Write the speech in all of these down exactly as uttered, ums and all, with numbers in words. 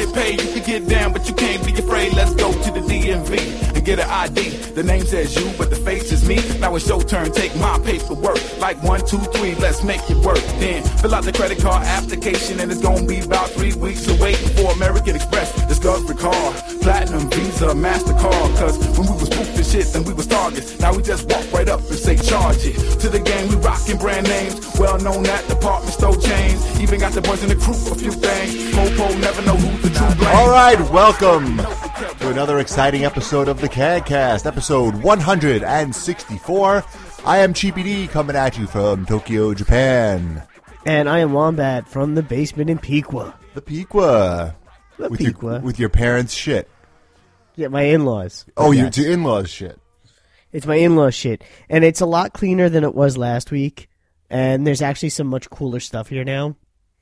get paid, you can get down, but you can't be afraid. Let's go to the D M V and get an I D. The name says you, but the face is me. Now it's your turn, take my paperwork. Like one, two, three, let's make it work. Then fill out the credit card application, and it's gonna be about three weeks of waiting for American Express, Discovery Card, Platinum, Visa, MasterCard. Cause when we was booked and shit, then we was targets. Now we just walk right up and say charge it. To the game, we rockin' brand names, well known at department store chains. Even got the boys in the crew, a few things. Popo never know who's the true blame. All right, welcome to another exciting episode of the CADcast, episode one hundred sixty-four. I am Cheapy D coming at you from Tokyo, Japan. And I am Wombat from the basement in Piqua. The Piqua. The with Piqua. Your, with your parents' shit. Yeah, my in-laws. Oh, yes. your in-laws' shit. It's my in-laws shit. And it's a lot cleaner than it was last week. And there's actually some much cooler stuff here now.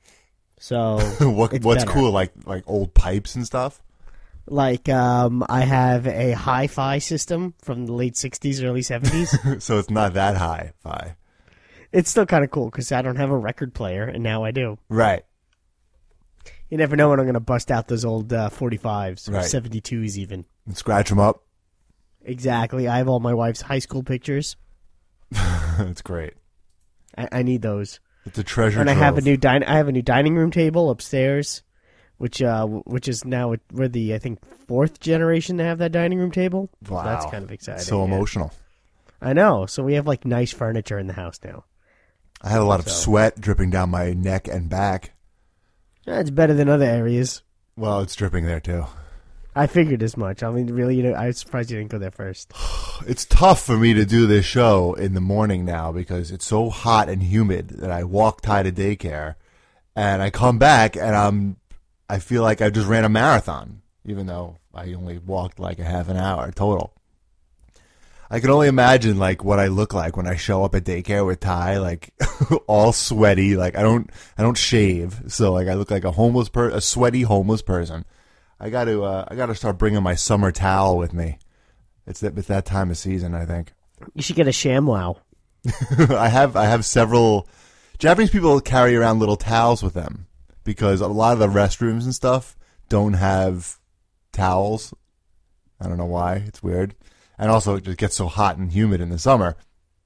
So what, it's what's better. cool? Like like old pipes and stuff? Like, um, I have a hi-fi system from the late sixties, early seventies. So it's not that high-fi. It's still kind of cool because I don't have a record player, and now I do. Right. You never know when I'm going to bust out those old uh, forty-fives or Right. seventy-twos even. And scratch them up. Exactly. I have all my wife's high school pictures. That's great. I, I need those. It's a treasure And trove. I have a new din- I have a new dining room table upstairs, which uh, w- which is now we're the I think fourth generation to have that dining room table. Wow. So that's kind of exciting. So yeah. emotional. I know. So we have like nice furniture in the house now. I had a lot of So- sweat dripping down my neck and back. Yeah, it's better than other areas. Well, it's dripping there too. I figured as much. I mean, really, you know, I was surprised you didn't go there first. It's tough for me to do this show in the morning now because it's so hot and humid that I walk Ty to daycare and I come back and I'm, I feel like I just ran a marathon, even though I only walked like a half an hour total. I can only imagine like what I look like when I show up at daycare with Ty, like all sweaty. Like I don't, I don't shave, so like I look like a homeless per, a sweaty homeless person. I got to, uh, I got to start bringing my summer towel with me. It's that, it's that time of season, I think. You should get a ShamWow. I have, I have several. Japanese people carry around little towels with them because a lot of the restrooms and stuff don't have towels. I don't know why. It's weird. And also, it just gets so hot and humid in the summer.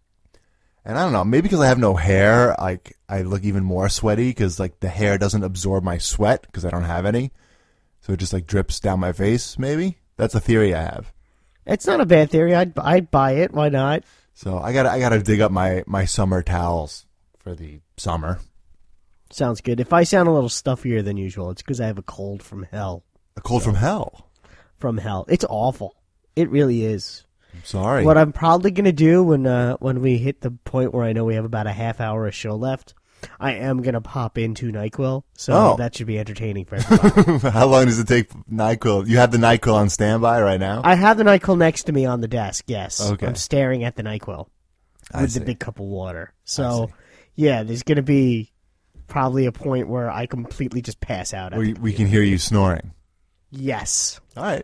And I don't know, maybe because I have no hair, like I look even more sweaty because like the hair doesn't absorb my sweat because I don't have any. So it just like drips down my face, maybe? That's a theory I have. It's not a bad theory. I'd, I'd buy it. Why not? So I gotta I gotta dig up my, my summer towels for the summer. Sounds good. If I sound a little stuffier than usual, it's because I have a cold from hell. A cold from hell. From hell. It's awful. It really is. I'm sorry. What I'm probably going to do when uh, when we hit the point where I know we have about a half hour of show left, I am going to pop into NyQuil, so Oh. that should be entertaining for everybody. How long does it take NyQuil? You have the NyQuil on standby right now? I have the NyQuil next to me on the desk, yes. Okay. I'm staring at the NyQuil I with the see. big cup of water. I So, see. yeah, there's going to be probably a point where I completely just pass out. at We, the we can computer. hear you snoring. Yes. All right.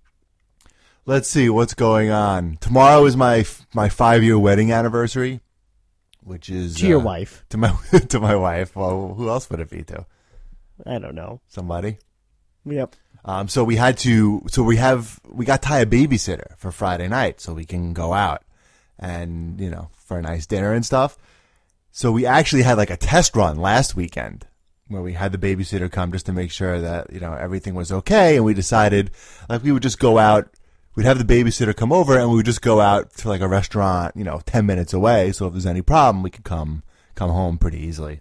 Let's see what's going on. Tomorrow is my my five year wedding anniversary, which is To your uh, wife. To my to my wife. Well, who else would it be to? I don't know. Somebody. Yep. Um. So we had to. So we have. We got Ty a babysitter for Friday night, so we can go out and you know for a nice dinner and stuff. So we actually had like a test run last weekend where we had the babysitter come just to make sure that you know everything was okay, and we decided like we would just go out. We'd have the babysitter come over, and we would just go out to like a restaurant, you know, ten minutes away. So if there's any problem, we could come come home pretty easily.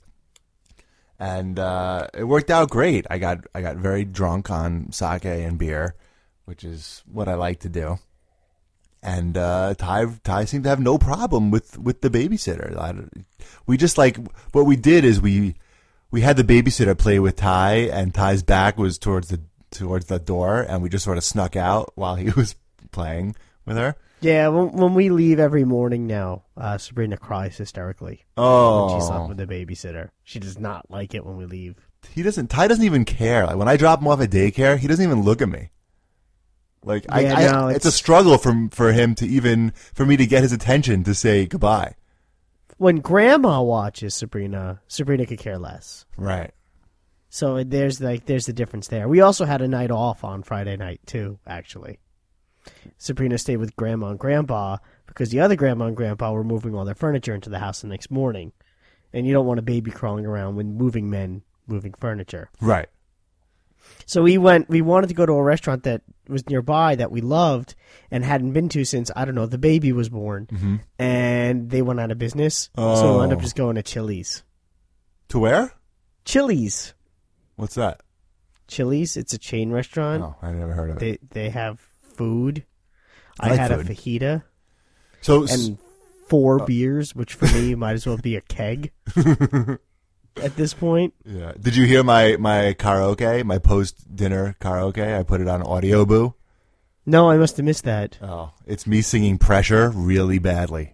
And uh, it worked out great. I got I got very drunk on sake and beer, which is what I like to do. And uh, Ty Ty seemed to have no problem with, with the babysitter. I, we just like what we did is we we had the babysitter play with Ty, and Ty's back was towards the towards the door, and we just sort of snuck out while he was playing with her. Yeah, when, when we leave every morning now, uh, Sabrina cries hysterically. Oh, When she's up with the babysitter. She does not like it when we leave. he doesn't. Ty doesn't even care. Like when I drop him off at daycare, he doesn't even look at me. Like Yeah, I, I no, it's, it's- a struggle for for him to even for me to get his attention to say goodbye. When Grandma watches Sabrina, Sabrina could care less. Right. So there's like there's the difference there. We also had a night off on Friday night too, actually. Sabrina stayed with Grandma and Grandpa because the other Grandma and Grandpa were moving all their furniture into the house the next morning. And you don't want a baby crawling around when moving men moving furniture. Right. So we went we wanted to go to a restaurant that was nearby that we loved and hadn't been to since, I don't know, the baby was born. Mm-hmm. And they went out of business. Oh. So we ended up just going to Chili's. To where? Chili's. What's that? Chili's. It's a chain restaurant. Oh, I never heard of it. They they have food. I I, like had food. a fajita So, and four beers, which for me might as well be a keg at this point. yeah. Did you hear my, my karaoke, my post-dinner karaoke? I put it on Audio Boo. No, I must have missed that. Oh, it's me singing Pressure really badly.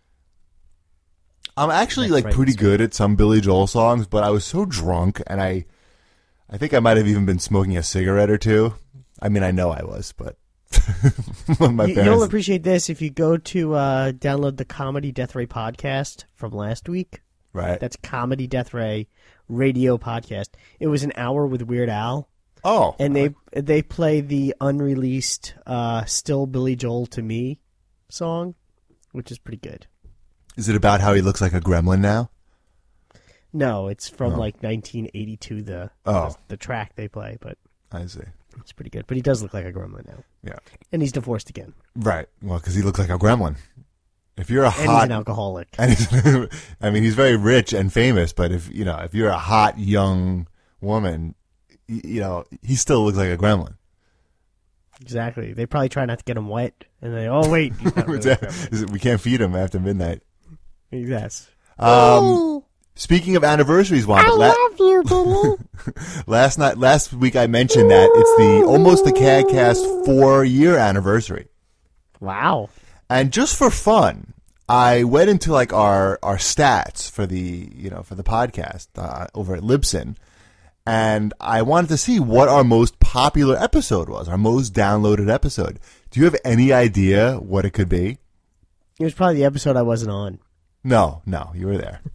I'm actually That's like right, pretty that's good at some Billy Joel songs, but I was so drunk and I I think I might have even been smoking a cigarette or two. I mean, I know I was, but my You, parents you'll appreciate this if you go to uh, download the Comedy Death Ray podcast from last week. right. That's Comedy Death Ray radio podcast. It was an hour with Weird Al, Oh. and they they play the unreleased uh, "Still Billy Joel to Me" song, which is pretty good. Is it about how he looks like a gremlin now? No, it's from Oh. like nineteen eighty-two. The, Oh. the the track they play, but I see. it's pretty good. But he does look like a gremlin now, Yeah. and he's divorced again, Right. Well, because he looks like a gremlin. If you're a and he's hot an alcoholic. And he's, I mean, he's very rich and famous, but if you know, if you're a hot young woman, you, you know, he still looks like a gremlin. Exactly. They probably try not to get him wet, and they oh wait, he's not really a gremlin. Is it- we can't feed him after midnight. Yes. Um, speaking of anniversaries, Wanda, la- you, Billy. last night, last week I mentioned that it's the almost the CADcast four year anniversary, Wow. and just for fun, I went into like our our stats for the you know for the podcast uh, over at Libsyn. And I wanted to see what our most popular episode was, our most downloaded episode. Do you have any idea what it could be? It was probably the episode I wasn't on. No, no, you were there.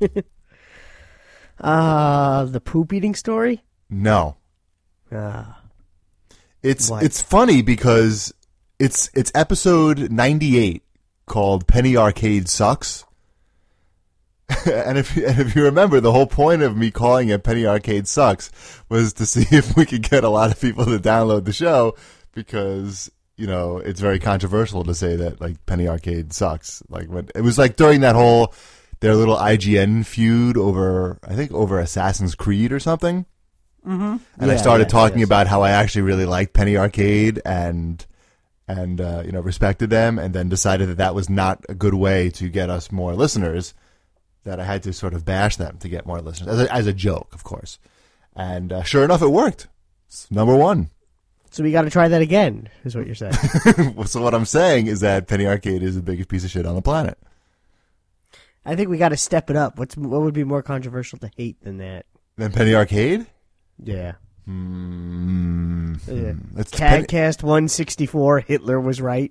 Uh, the poop eating story? No. Uh, It's What? it's funny because it's it's episode ninety-eight called Penny Arcade Sucks. and if and if you remember, the whole point of me calling it Penny Arcade Sucks was to see if we could get a lot of people to download the show because, you know, it's very controversial to say that like Penny Arcade sucks. Like when it was like during that whole their little I G N feud over I think over Assassin's Creed or something. mm-hmm. And I started talking about how I actually really liked Penny Arcade and and uh, you know respected them, and then decided that that was not a good way to get us more listeners. That I had to sort of bash them to get more listeners as a, as a joke, of course. And uh, sure enough, it worked. It's number one. So we got to try that again, is what you're saying. So what I'm saying is that Penny Arcade is the biggest piece of shit on the planet. I think we got to step it up. What's what would be more controversial to hate than that? Then Penny Arcade. Yeah. Hmm. yeah. That's Penny- CADcast one sixty-four. Hitler was right.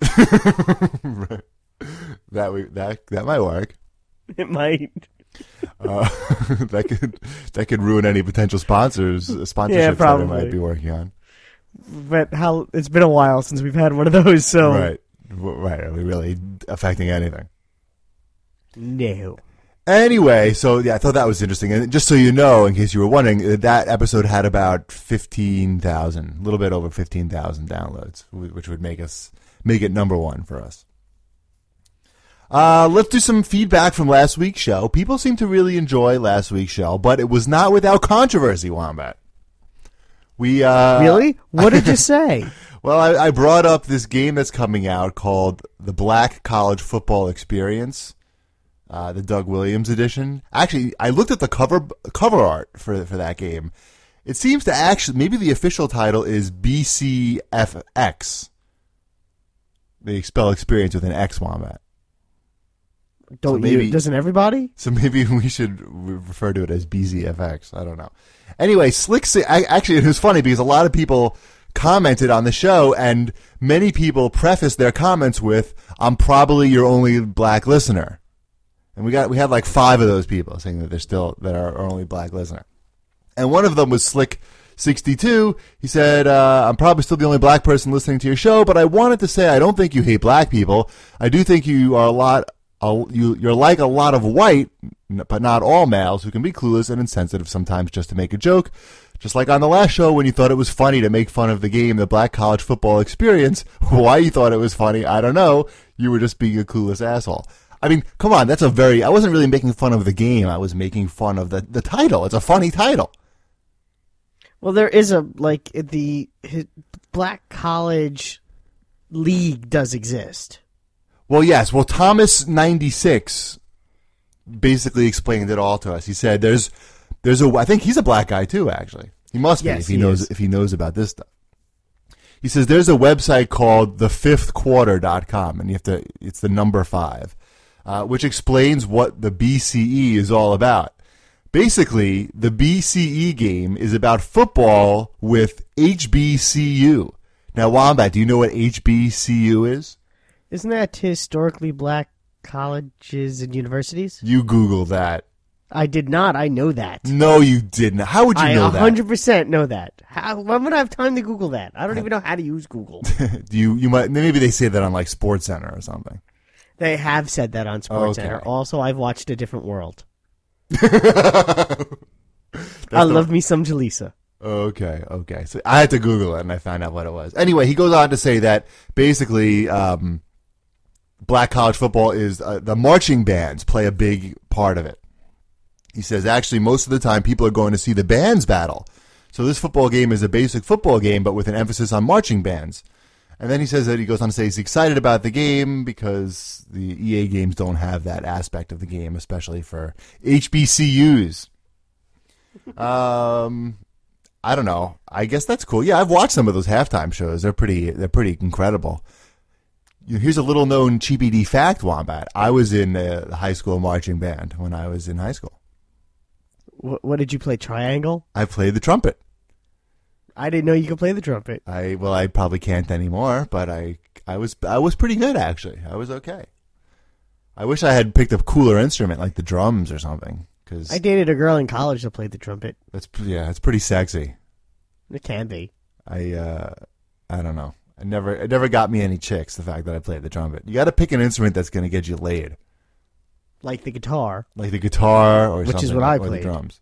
that we that that might work. It might. Uh, that could that could ruin any potential sponsors uh, sponsorships Yeah, that I probably. might be working on. But how? It's been a while since we've had one of those. So Right, W- right. Are we really affecting anything? no. Anyway, so yeah, I thought that was interesting, and just so you know, in case you were wondering, that episode had about fifteen thousand, a little bit over fifteen thousand downloads, wh- which would make us make it number one for us. Uh, let's do some feedback from last week's show. People seem to really enjoy last week's show, but it was not without controversy, Wombat. We uh, Really? What did you say? Well, I, I brought up this game that's coming out called the Black College Football Experience, uh, the Doug Williams edition. Actually, I looked at the cover cover art for for that game. It seems to actually, maybe the official title is B C F X. They spell experience with an X, Wombat. Don't So maybe- you? Doesn't everybody? So maybe we should re- refer to it as B Z F X. I don't know. Anyway, Slick, Si- I, actually, it was funny because a lot of people commented on the show, and many people prefaced their comments with, "I'm probably your only black listener," and we got we had like five of those people saying that they're still that are our only black listener. And one of them was Slick sixty-two. He said, uh, I'm probably still the only black person listening to your show, but I wanted to say I don't think you hate black people. I do think you are a lot, a, you, you're like a lot of white, but not all males, who can be clueless and insensitive sometimes just to make a joke. Just like on the last show when you thought it was funny to make fun of the game, the black college football experience. Why you thought it was funny, I don't know. You were just being a clueless asshole. I mean, come on, that's a very, I wasn't really making fun of the game. I was making fun of the, the title. It's a funny title. Well, there is a, like, the his, black college league does exist. Well, yes. Well, Thomas ninety-six basically explained it all to us. He said there's, there's a, I think he's a black guy too, actually. He must be yes, if he, he knows, is. if he knows about this stuff. He says there's a website called the fifth quarter dot com, and you have to, it's the number five, uh, which explains what the B C E is all about. Basically, the B C E game is about football with H B C U. Now, Wombat, do you know what H B C U is? Isn't that historically black colleges and universities? You Google that. I did not. I know that. No, you didn't. How would you I know one hundred that? percent know that. How, when would I have time to Google that? I don't even know how to use Google. Do you, you might, maybe they say that on like Sports Center or something. They have said that on Sports Okay. Center. Also, I've watched A Different World. That's I the- love me some Jaleesa. Okay, okay. So I had to Google it and I found out what it was. Anyway, he goes on to say that basically um, black college football is uh, the marching bands play a big part of it. He says actually most of the time people are going to see the bands battle. So this football game is a basic football game but with an emphasis on marching bands. And then he says that he goes on to say he's excited about the game because the E A games don't have that aspect of the game, especially for H B C Us. Um, I don't know. I guess that's cool. Yeah, I've watched some of those halftime shows. They're pretty. They're pretty incredible. Here's a little known cheapy-d fact, Wombat. I was in uh, the high school marching band when I was in high school. What, what did you play? Triangle? I played the trumpet. I didn't know you could play the trumpet. I well, I probably can't anymore, but I I was I was pretty good actually. I was okay. I wish I had picked a cooler instrument like the drums or something. Cause I dated a girl in college that played the trumpet. that's yeah, it's pretty sexy. It can be. I uh, I don't know. I never it never got me any chicks. The fact that I played the trumpet. You got to pick an instrument that's going to get you laid, Like the guitar. like the guitar or Which is something, what I or the played. drums.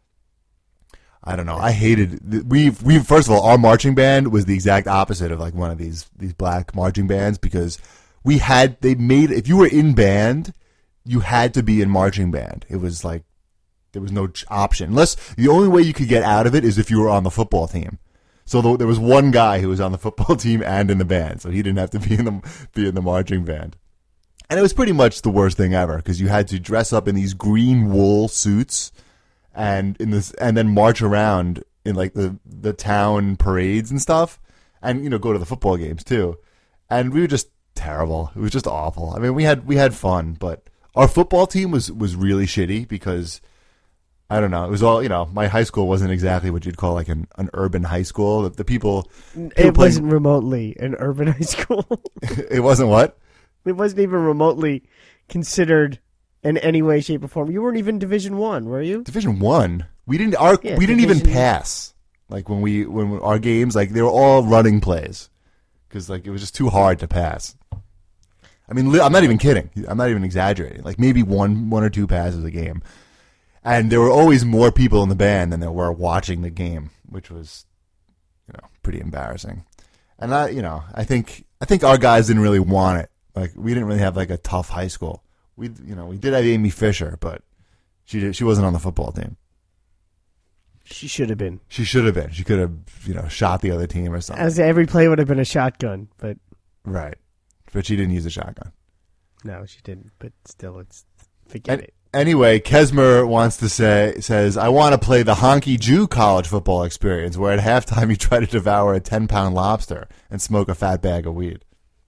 I don't know. I hated we we first of all our marching band was the exact opposite of like one of these these black marching bands because we had they made if you were in band you had to be in marching band. It was like there was no ch- option unless the only way you could get out of it is if you were on the football team. So th- there was one guy who was on the football team and in the band, so he didn't have to be in the be in the marching band. And it was pretty much the worst thing ever because you had to dress up in these green wool suits. And in this, and then march around in like the, the town parades and stuff, and you know go to the football games too. And we were just terrible. It was just awful. I mean, we had we had fun, but our football team was was really shitty because I don't know. It was all you know. My high school wasn't exactly what you'd call like an, an urban high school. The, the people, people It playing- wasn't remotely an urban high school. it wasn't what. It wasn't even remotely considered in any way, shape, or form. You weren't even Division One, were you? Division One. We didn't. Our Yeah, we didn't even Division- pass. Like when we when our games, like they were all running plays, because like it was just too hard to pass. I mean, li- I'm not even kidding. I'm not even exaggerating. Like maybe one one or two passes a game, and there were always more people in the band than there were watching the game, which was, you know, pretty embarrassing. And I, you know, I think I think our guys didn't really want it. Like we didn't really have like a tough high school. We, you know, we did have Amy Fisher, but she did, she wasn't on the football team. She should have been. She should have been. She could have, you know, shot the other team or something. As every play would have been a shotgun, but Right. But she didn't use a shotgun. no, she didn't. But still, it's forget An- it. Anyway, Kesmer wants to say, says, I want to play the Honky Jew college football experience where at halftime you try to devour a ten-pound lobster and smoke a fat bag of weed.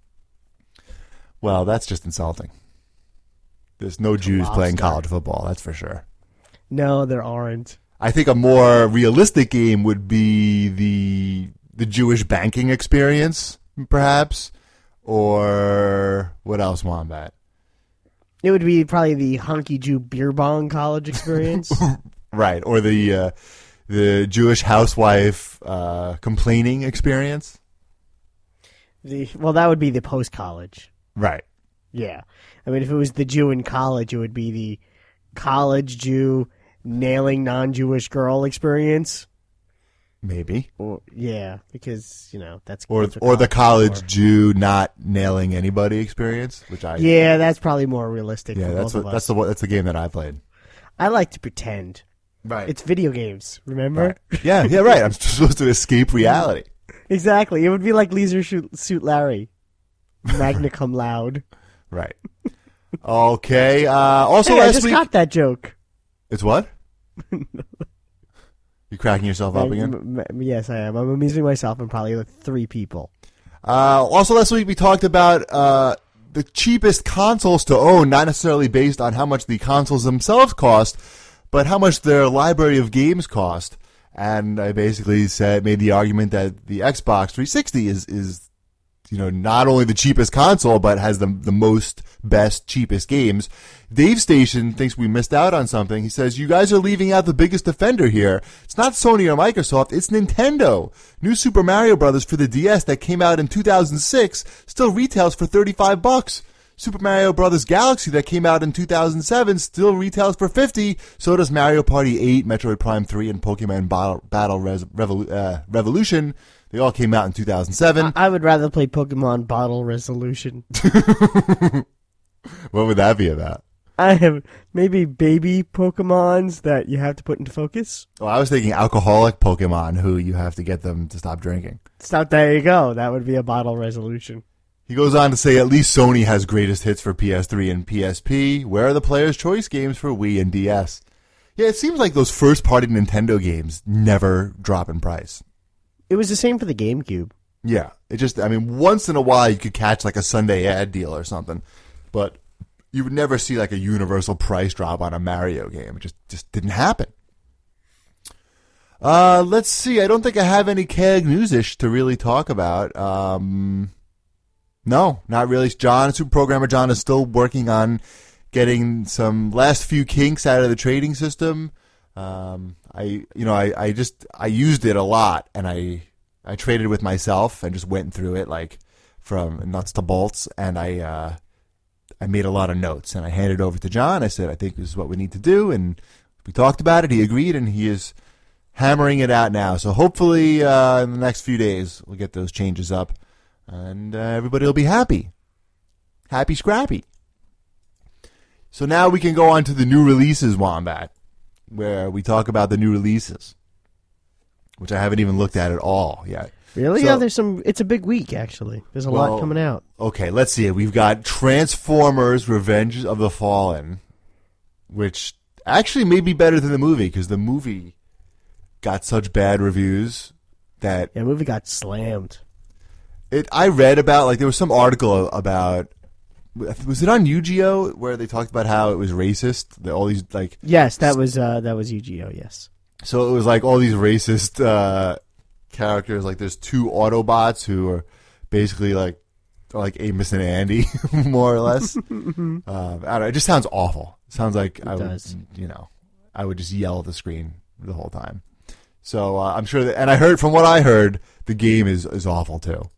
Well, that's just insulting. There's no Jews playing lobster. college football, that's for sure. No, there aren't. I think a more realistic game would be the the Jewish banking experience, perhaps, or what else, Wombat? It would be probably the Honky Jew beer bong college experience. Right, or the uh, the Jewish housewife uh, complaining experience. The, well, that would be the post-college. Right. Yeah. I mean, if it was the Jew in college, it would be the college Jew nailing non-Jewish girl experience. Maybe. Or yeah, because, you know, that's... Or that's or the college for. Jew not nailing anybody experience, which I... Yeah, that's probably more realistic Yeah, for that's both what, of that's us. the that's the game that I played. I like to pretend. Right. It's video games, remember? Right. Yeah, yeah, right. I'm supposed to escape reality. Exactly. It would be like Leisure Suit, Suit Larry. Magna cum laude. Right. Okay. Uh, also, Hey, I last just week... got that joke. It's what? You cracking yourself up I- again? m- m- yes, I am. I'm amusing myself and probably like three people. Uh, also, last week we talked about uh, the cheapest consoles to own, not necessarily based on how much the consoles themselves cost, but how much their library of games cost. And I basically said, made the argument that the Xbox three sixty is, is, you know, not only the cheapest console, but has the the most best, cheapest games. Dave Station thinks we missed out on something. He says, you guys are leaving out the biggest offender here. It's not Sony or Microsoft, it's Nintendo. New Super Mario Brothers for the D S that came out in two thousand six still retails for thirty-five bucks. Super Mario Brothers Galaxy that came out in two thousand seven still retails for fifty. So does Mario Party eight, Metroid Prime three, and Pokemon Battle, Battle Res, Revolu- uh, Revolution. They all came out in two thousand seven. I would rather play Pokemon Bottle Resolution. What would that be about? I have maybe baby Pokemons that you have to put into focus. Well, I was thinking alcoholic Pokemon who you have to get them to stop drinking. Stop. There you go. That would be a Bottle Resolution. He goes on to say at least Sony has greatest hits for P S three and P S P. Where are the player's choice games for Wii and D S? Yeah, it seems like those first-party Nintendo games never drop in price. It was the same for the GameCube. Yeah, it just, I mean, once in a while you could catch like a Sunday ad deal or something, but you would never see like a universal price drop on a Mario game. It just, just didn't happen. Uh, let's see. I don't think I have any K E G news-ish to really talk about. Um, no, not really. John, Super Programmer John, is still working on getting some last few kinks out of the trading system. Um, I, you know, I, I just, I used it a lot, and I, I traded with myself and just went through it like from nuts to bolts, and I, uh, I made a lot of notes, and I handed it over to John. I said, I think this is what we need to do, and we talked about it. He agreed, and he is hammering it out now. So hopefully, uh, in the next few days, we'll get those changes up, and uh, everybody will be happy. Happy Scrappy. So now we can go on to the new releases, Wombat, where we talk about the new releases, which I haven't even looked at at all yet. Really? So- yeah, there's some. It's a big week, actually. There's a Well, lot coming out. Okay, let's see it. We've got Transformers Revenge of the Fallen, which actually may be better than the movie, because the movie got such bad reviews that Yeah, the movie got slammed. it. I read about, like, there was some article about, was it on U G O where they talked about how it was racist? That all these, like, Yes, that was uh, that was U G O. Yes. so it was like all these racist uh, characters. Like, there's two Autobots who are basically like like Amos and Andy, more or less. um, I don't know, it just sounds awful. It sounds like I does. would, you know, I would just yell at the screen the whole time. So uh, I'm sure that, and I heard from what I heard, the game is is awful too.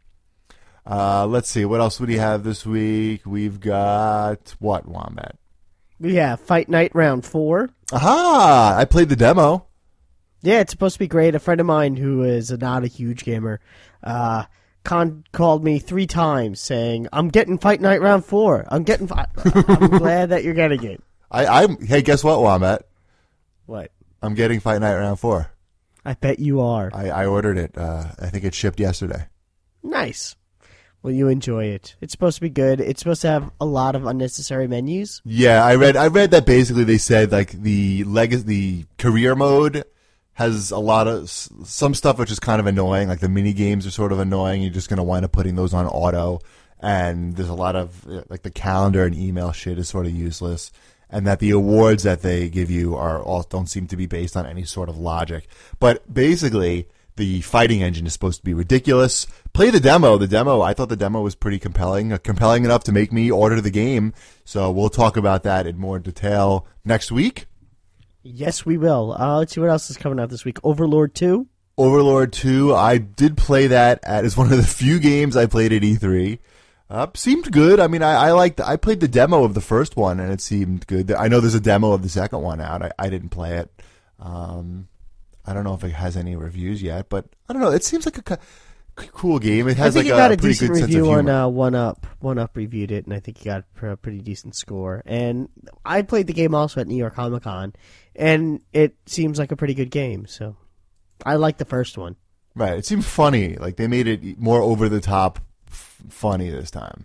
Uh, let's see, what else would he have this week? We've got what, Wombat? Yeah, Fight Night Round Four. Aha! I played the demo. Yeah, it's supposed to be great. A friend of mine who is not a huge gamer uh, con- called me three times saying, "I'm getting Fight Night Round Four. I'm getting. Fi-. I'm glad that you're getting it." I, I'm. Hey, guess what, Wombat? What? I'm getting Fight Night Round Four. I bet you are. I, I ordered it. Uh, I think it shipped yesterday. Nice. Well, you enjoy it. It's supposed to be good. It's supposed to have a lot of unnecessary menus. Yeah, I read. I read that basically they said like the legacy, the career mode has a lot of s- some stuff which is kind of annoying. Like the mini games are sort of annoying. You're just going to wind up putting those on auto, and there's a lot of uh, like the calendar and email shit is sort of useless. And that the awards that they give you are all don't seem to be based on any sort of logic. But basically, the fighting engine is supposed to be ridiculous. Play the demo. The demo, I thought the demo was pretty compelling, uh, compelling enough to make me order the game. So we'll talk about that in more detail next week. Yes, we will. Uh, let's see what else is coming out this week. Overlord two. Overlord two, I did play that at, it's one of the few games I played at E three. Uh, seemed good. I mean, I, I liked, I played the demo of the first one and it seemed good. I know there's a demo of the second one out. I, I didn't play it. Um, I don't know if it has any reviews yet, but I don't know. It seems like a c- cool game. It has I think like it got a, a, pretty decent good sense of review humor. on uh, One Up. One Up reviewed it, and I think he got a pretty decent score. And I played the game also at New York Comic Con, and it seems like a pretty good game. So I like the first one. Right. It seemed funny. Like they made it more over the top f- funny this time.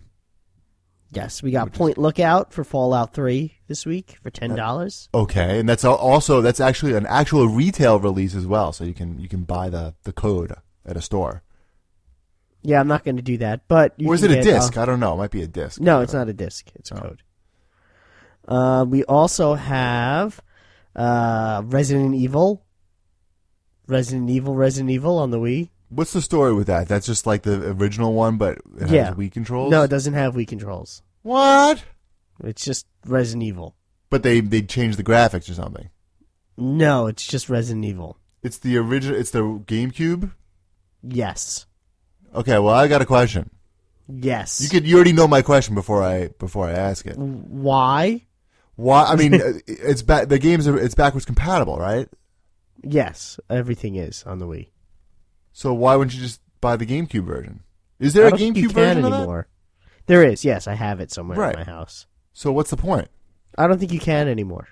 Yes, we got Point Lookout for Fallout three this week for ten dollars. Okay, and that's al- also that's actually an actual retail release as well, so you can you can buy the, the code at a store. Yeah, I'm not going to do that, but you Or is can it a get, disc? uh, I don't know. It might be a disc. No, it's not a disc. It's a Oh. code. Uh, we also have uh, Resident Evil. Resident Evil, Resident Evil on the Wii. What's the story with that? That's just like the original one, but it has Yeah. Wii controls? No, it doesn't have Wii controls. What? It's just Resident Evil. But they they changed the graphics or something. No, it's just Resident Evil. It's the original. It's the GameCube. Yes. Okay, well, I got a question. Yes. You could you already know my question before I before I ask it. Why? Why? I mean, it's back. The games are it's backwards compatible, right? Yes, everything is on the Wii. So why wouldn't you just buy the GameCube version? Is there I a don't think you GameCube can version of that? anymore. There is. Yes, I have it somewhere Right. in my house. So what's the point? I don't think you can anymore.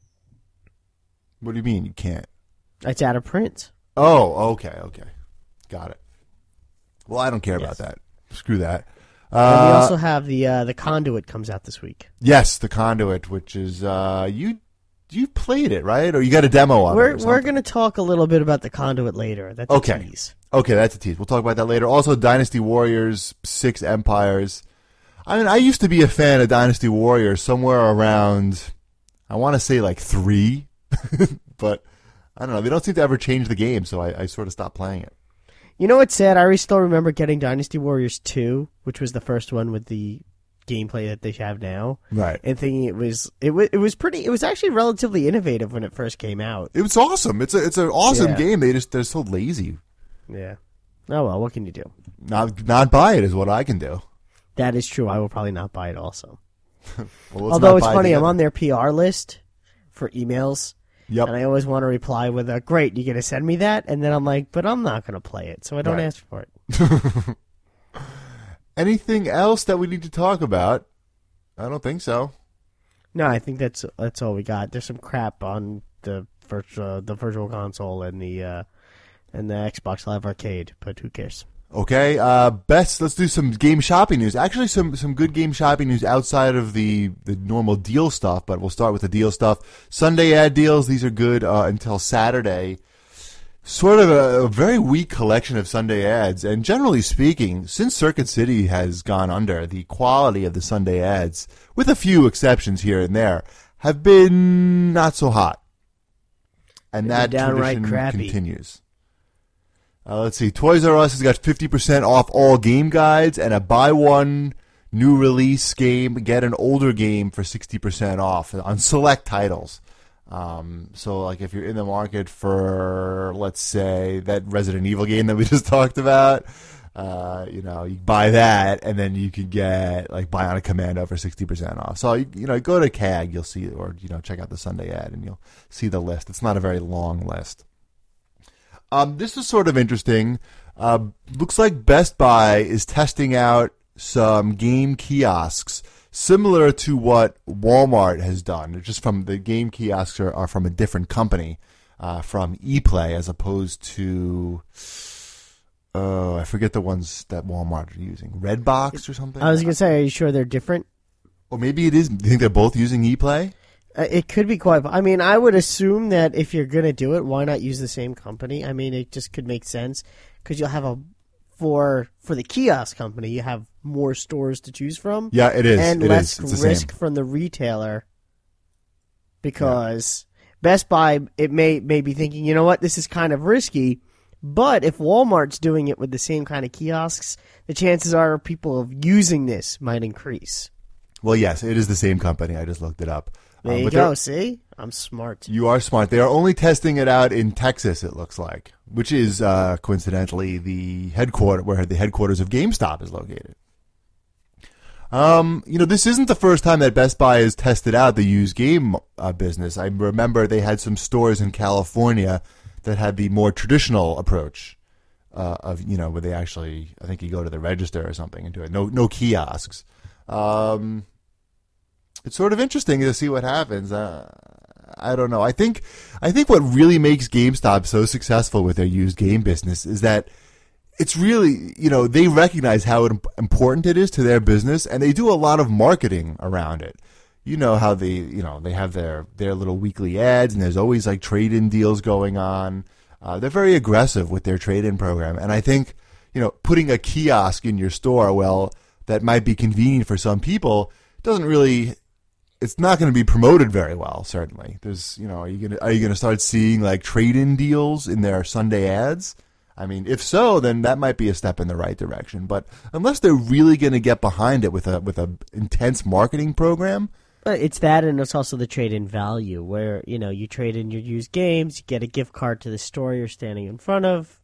What do you mean you can't? It's out of print. Oh, okay, okay, got it. Well, I don't care Yes. about that. Screw that. And Uh, we also have the uh, the Conduit comes out this week. yes, the Conduit, which is uh, you you played it, right? Or you got a demo of it? We're or we're something? going to talk a little bit about the Conduit later. That's Okay. a tease. Okay, that's a tease. We'll talk about that later. Also, Dynasty Warriors, Six Empires. I mean, I used to be a fan of Dynasty Warriors somewhere around, I want to say like three, but I don't know. They don't seem to ever change the game, so I, I sort of stopped playing it. You know what's sad? I re- still remember getting Dynasty Warriors two, which was the first one with the gameplay that they have now, Right. and thinking it was it was it was pretty. It was actually relatively innovative when it first came out. It was awesome. It's a it's an awesome Yeah. game. They just they're so lazy. Yeah. Oh well, what can you do? Not not buy it is what I can do. That is true. I will probably not buy it also. Well, let's Although not it's buy funny, I'm together. on their P R list for emails, Yep. and I always want to reply with a "Great, you gonna send me that?" And then I'm like, "But I'm not gonna play it, so I don't Right. ask for it." Anything else that we need to talk about? I don't think so. No, I think that's that's all we got. There's some crap on the virtual the virtual console and the uh, and the Xbox Live Arcade, but who cares? Okay, uh, best. Let's do some game shopping news. Actually, some some good game shopping news outside of the the normal deal stuff. But we'll start with the deal stuff. Sunday ad deals. These are good uh, until Saturday. Sort of a, a very weak collection of Sunday ads. And generally speaking, since Circuit City has gone under, the quality of the Sunday ads, with a few exceptions here and there, have been not so hot. And They've that been downright tradition crappy. continues. Uh, let's see. Toys R Us has got fifty percent off all game guides and a buy one new release game, get an older game for sixty percent off on select titles. Um, so, like, if you're in the market for, let's say, that Resident Evil game that we just talked about, uh, you know, you buy that, and then you could get, like, Bionic Commando for sixty percent off. So, you, you know, go to C A G, you'll see, or, you know, check out the Sunday ad, and you'll see the list. It's not a very long list. Um, this is sort of interesting. Uh, looks like Best Buy is testing out some game kiosks similar to what Walmart has done. Just from the game kiosks are, are from a different company, uh, from ePlay, as opposed to oh, I forget the ones that Walmart are using, Redbox or something. I was gonna say, are you sure they're different? Or maybe it is. Do you think they're both using ePlay? Uh, it could be quite. I mean, I would assume that if you're gonna do it, why not use the same company? I mean, it just could make sense because you'll have a for for the kiosk company, you have more stores to choose from. Yeah, it is. and It less is. It's the risk same. from the retailer. Because Best Buy, it may may be thinking, you know what, this is kind of risky. But if Walmart's doing it with the same kind of kiosks, the chances are people of using this might increase. Well, yes, it is the same company. I just looked it up. There Uh, you but go. they're- See, I'm smart. You are smart. They are only testing it out in Texas, it looks like, which is uh, coincidentally the headquarter where the headquarters of GameStop is located. Um, you know, this isn't the first time that Best Buy has tested out the used game uh, business. I remember they had some stores in California that had the more traditional approach uh, of, you know, where they actually, I think you go to the register or something and do it. No, no kiosks. Um, it's sort of interesting to see what happens. Uh, I don't know. I think, I think what really makes GameStop so successful with their used game business is that it's really, you know, they recognize how important it is to their business, and they do a lot of marketing around it. You know how they, you know, they have their, their little weekly ads, and there's always like trade-in deals going on. Uh, they're very aggressive with their trade-in program. And I think, you know, putting a kiosk in your store, well, that might be convenient for some people, doesn't really, it's not going to be promoted very well, certainly. There's, you know, are you going to, are you going to start seeing like trade-in deals in their Sunday ads? I mean, if so, then that might be a step in the right direction. But unless they're really going to get behind it with a with a intense marketing program, it's that, and it's also the trade-in value, where you know you trade in your used games, you get a gift card to the store you're standing in front of,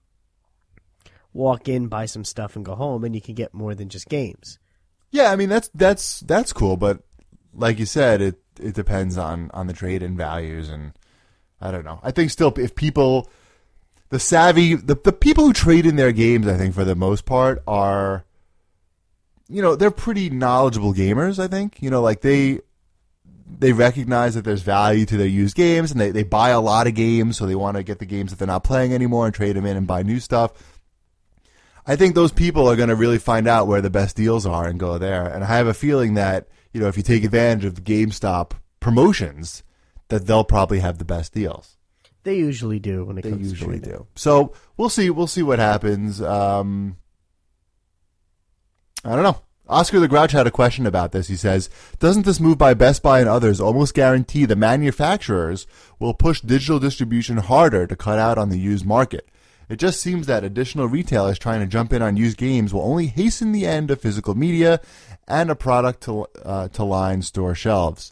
walk in, buy some stuff, and go home, and you can get more than just games. Yeah, I mean that's that's that's cool, but like you said, it it depends on on the trade-in values, and I don't know. I think still if people. The savvy, the, the people who trade in their games, I think, for the most part, are, you know, they're pretty knowledgeable gamers, I think. You know, like, they they recognize that there's value to their used games, and they, they buy a lot of games, so they want to get the games that they're not playing anymore and trade them in and buy new stuff. I think those people are going to really find out where the best deals are and go there. And I have a feeling that, you know, if you take advantage of the GameStop promotions, that they'll probably have the best deals. They usually do when it they comes to usually trading. do. So we'll see. We'll see what happens. Um, I don't know. Oscar the Grouch had a question about this. He says, doesn't this move by Best Buy and others almost guarantee the manufacturers will push digital distribution harder to cut out on the used market? It just seems that additional retailers trying to jump in on used games will only hasten the end of physical media and a product to, uh, to line store shelves.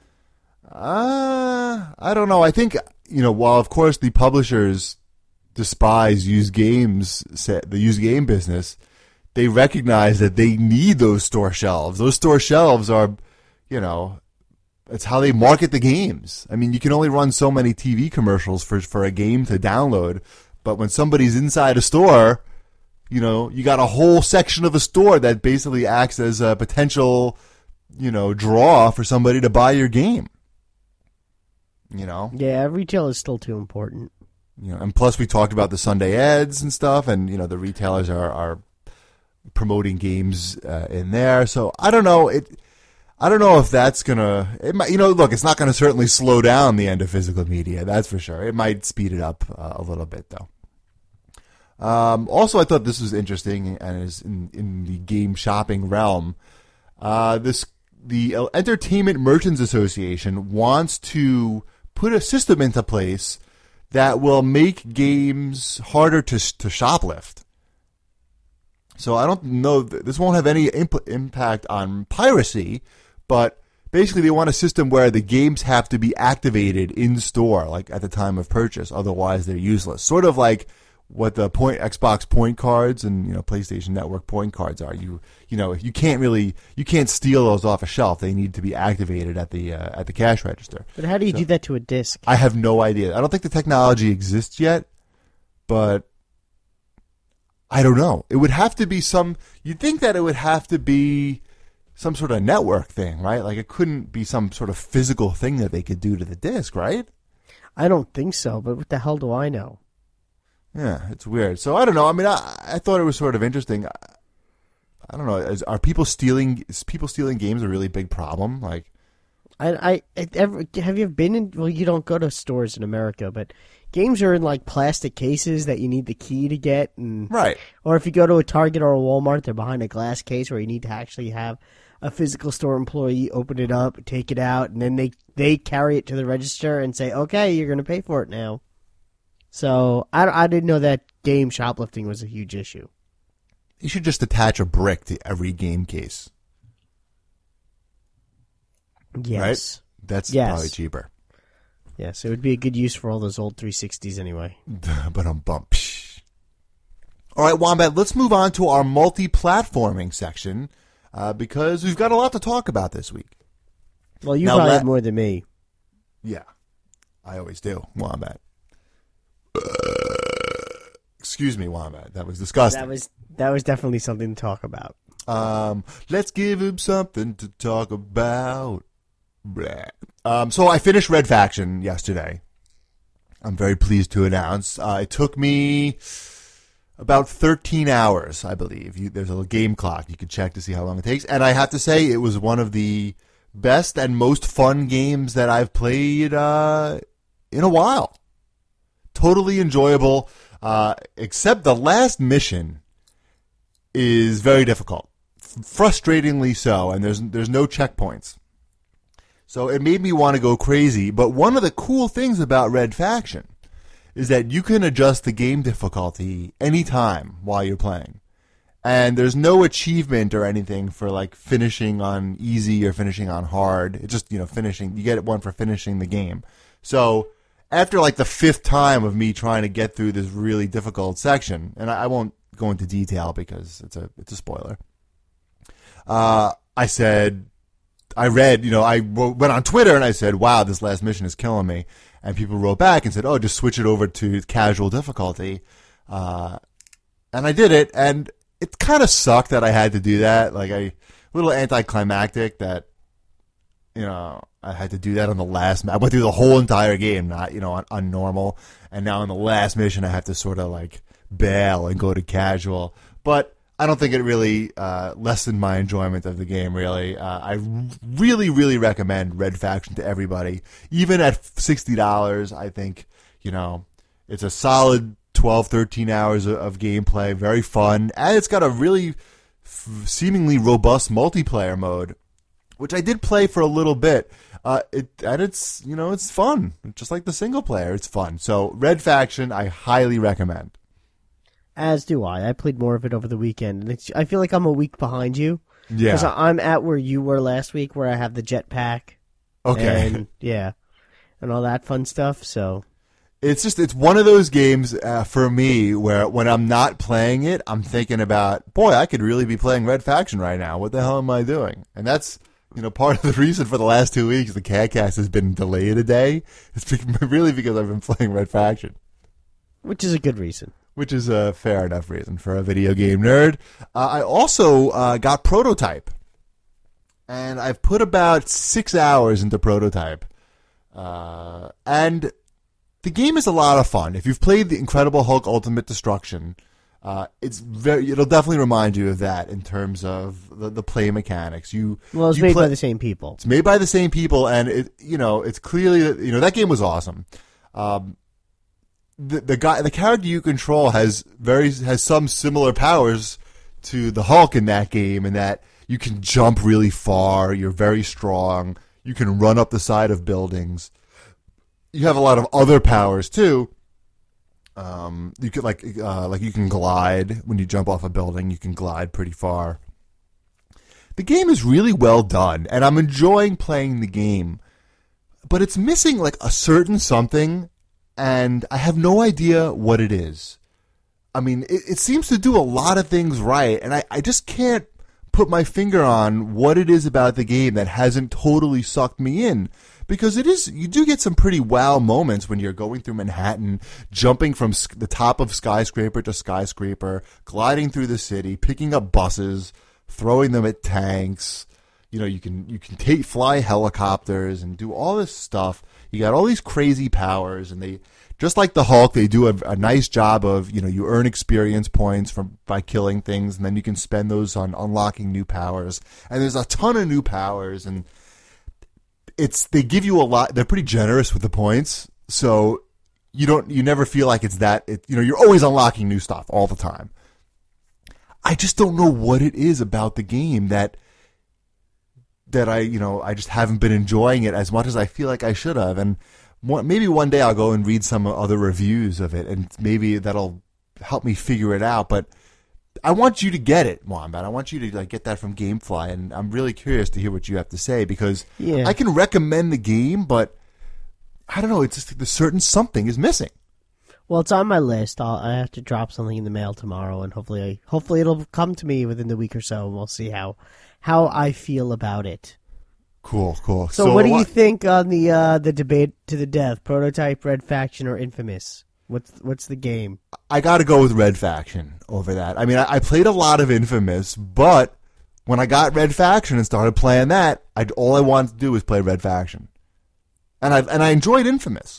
Uh, I don't know. I think, you know, while of course the publishers despise used games, the used game business, they recognize that they need those store shelves. Those store shelves are, you know, it's how they market the games. I mean, you can only run so many T V commercials for, for a game to download, but when somebody's inside a store, you know, you got a whole section of a store that basically acts as a potential, you know, draw for somebody to buy your game. You know? Yeah, retail is still too important. You know, and plus we talked about the Sunday ads and stuff, and you know the retailers are, are promoting games uh, in there. So I don't know. It, I don't know if that's gonna. It might, you know, look, it's not gonna certainly slow down the end of physical media. That's for sure. It might speed it up uh, a little bit, though. Um, also, I thought this was interesting, and is in, in the game shopping realm. Uh, this the Entertainment Merchants Association wants to put a system into place that will make games harder to to shoplift. So I don't know, this won't have any imp- impact on piracy, but basically they want a system where the games have to be activated in store, like at the time of purchase, otherwise they're useless. Sort of like what the point Xbox point cards and, you know, PlayStation Network point cards are. You you know, you can't really you can't steal those off a shelf. They need to be activated at the uh, at the cash register. But how do you so, do that to a disc? I have no idea. I don't think the technology exists yet, but I don't know. It would have to be some you'd think that it would have to be some sort of network thing, right? Like it couldn't be some sort of physical thing that they could do to the disc, right? I don't think so, but what the hell do I know? Yeah, it's weird. So I don't know. I mean, I, I thought it was sort of interesting. I, I don't know. Is, are people stealing? Is people stealing games a really big problem? Like, I, I, ever, have you been in? Well, you don't go to stores in America, but games are in like plastic cases that you need the key to get, and right. Or if you go to a Target or a Walmart, they're behind a glass case where you need to actually have a physical store employee open it up, take it out, and then they they carry it to the register and say, "Okay, you're going to pay for it now." So I, I didn't know that game shoplifting was a huge issue. You should just attach a brick to every game case. Yes. Right? That's yes. probably cheaper. Yes, it would be a good use for all those old three sixties anyway. But I'm bump. All right, Wombat, let's move on to our multi-platforming section uh, because we've got a lot to talk about this week. Well, you Now, probably la- have more than me. Yeah, I always do, Wombat. Excuse me, Wombat. That was disgusting. That was that was definitely something to talk about. Um, let's give him something to talk about. Blah. Um, so I finished Red Faction yesterday. I'm very pleased to announce. Uh, it took me about thirteen hours, I believe. You, there's a game clock. You can check to see how long it takes. And I have to say, it was one of the best and most fun games that I've played uh, in a while. Totally enjoyable, uh, except the last mission is very difficult. Frustratingly so, and there's there's no checkpoints. So it made me want to go crazy. But one of the cool things about Red Faction is that you can adjust the game difficulty anytime while you're playing. And there's no achievement or anything for like finishing on easy or finishing on hard. It's just, you know, finishing. You get one for finishing the game. So after like the fifth time of me trying to get through this really difficult section, and I, I won't go into detail because it's a it's a spoiler. Uh, I said, I read, you know, I wrote, went on Twitter and I said, wow, this last mission is killing me. And people wrote back and said, oh, just switch it over to casual difficulty. Uh, and I did it, and it kind of sucked that I had to do that. Like, I, a little anticlimactic that, you know, I had to do that on the last, I went through the whole entire game, not, you know, on, on normal. And now on the last mission, I have to sort of like bail and go to casual. But I don't think it really uh, lessened my enjoyment of the game, really. Uh, I really, really recommend Red Faction to everybody. Even at sixty dollars, I think, you know, it's a solid twelve, thirteen hours of, of gameplay, very fun. And it's got a really f- seemingly robust multiplayer mode, which I did play for a little bit. Uh, it and it's, you know, it's fun. Just like the single player, it's fun. So Red Faction, I highly recommend. As do I. I played more of it over the weekend, and it's, I feel like I'm a week behind you. Yeah. Because I'm at where you were last week, where I have the jetpack. Okay. And, yeah. And all that fun stuff, so. It's just, it's one of those games uh, for me where when I'm not playing it, I'm thinking about, boy, I could really be playing Red Faction right now. What the hell am I doing? And that's, you know, part of the reason for the last two weeks the CADcast has been delayed a day. It's really because I've been playing Red Faction. Which is a good reason. Which is a fair enough reason for a video game nerd. Uh, I also uh, got Prototype. And I've put about six hours into Prototype. Uh, and the game is a lot of fun. If you've played the Incredible Hulk Ultimate Destruction, uh, it's very, it'll definitely remind you of that in terms of the, the play mechanics. You Well, it's you made play, by the same people. It's made by the same people, and it, you know, it's clearly, you know, that game was awesome. Um, The, the guy, the character you control has very has some similar powers to the Hulk in that game, in that you can jump really far, you're very strong, you can run up the side of buildings. You have a lot of other powers too. Um, you could like uh, like you can glide when you jump off a building. You can glide pretty far. The game is really well done, and I'm enjoying playing the game, but it's missing like a certain something. And I have no idea what it is. I mean, it, it seems to do a lot of things right, and I, I just can't put my finger on what it is about the game that hasn't totally sucked me in. Because it is, you do get some pretty wow moments when you're going through Manhattan, jumping from sk- the top of skyscraper to skyscraper, gliding through the city, picking up buses, throwing them at tanks. You know, you can you can take fly helicopters and do all this stuff. You got all these crazy powers, and they, just like the Hulk, they do a, a nice job of, you know, you earn experience points from by killing things, and then you can spend those on unlocking new powers. And there's a ton of new powers, and it's they give you a lot. They're pretty generous with the points, so you don't you never feel like it's that. It, you know, you're always unlocking new stuff all the time. I just don't know what it is about the game that. that I, you know, I just haven't been enjoying it as much as I feel like I should have. And one, maybe one day I'll go and read some other reviews of it, and maybe that'll help me figure it out. But I want you to get it, Wombat. I want you to like get that from GameFly, and I'm really curious to hear what you have to say, because yeah. I can recommend the game, but I don't know. It's just the certain something is missing. Well, it's on my list. I'll, I have to drop something in the mail tomorrow, and hopefully, hopefully it'll come to me within the week or so, and we'll see how how I feel about it. Cool, cool. So, so what do what, you think on the uh, the debate to the death? Prototype, Red Faction, or Infamous? What's what's the game? I got to go with Red Faction over that. I mean, I, I played a lot of Infamous, but when I got Red Faction and started playing that, I, all I wanted to do was play Red Faction, and I and I enjoyed Infamous,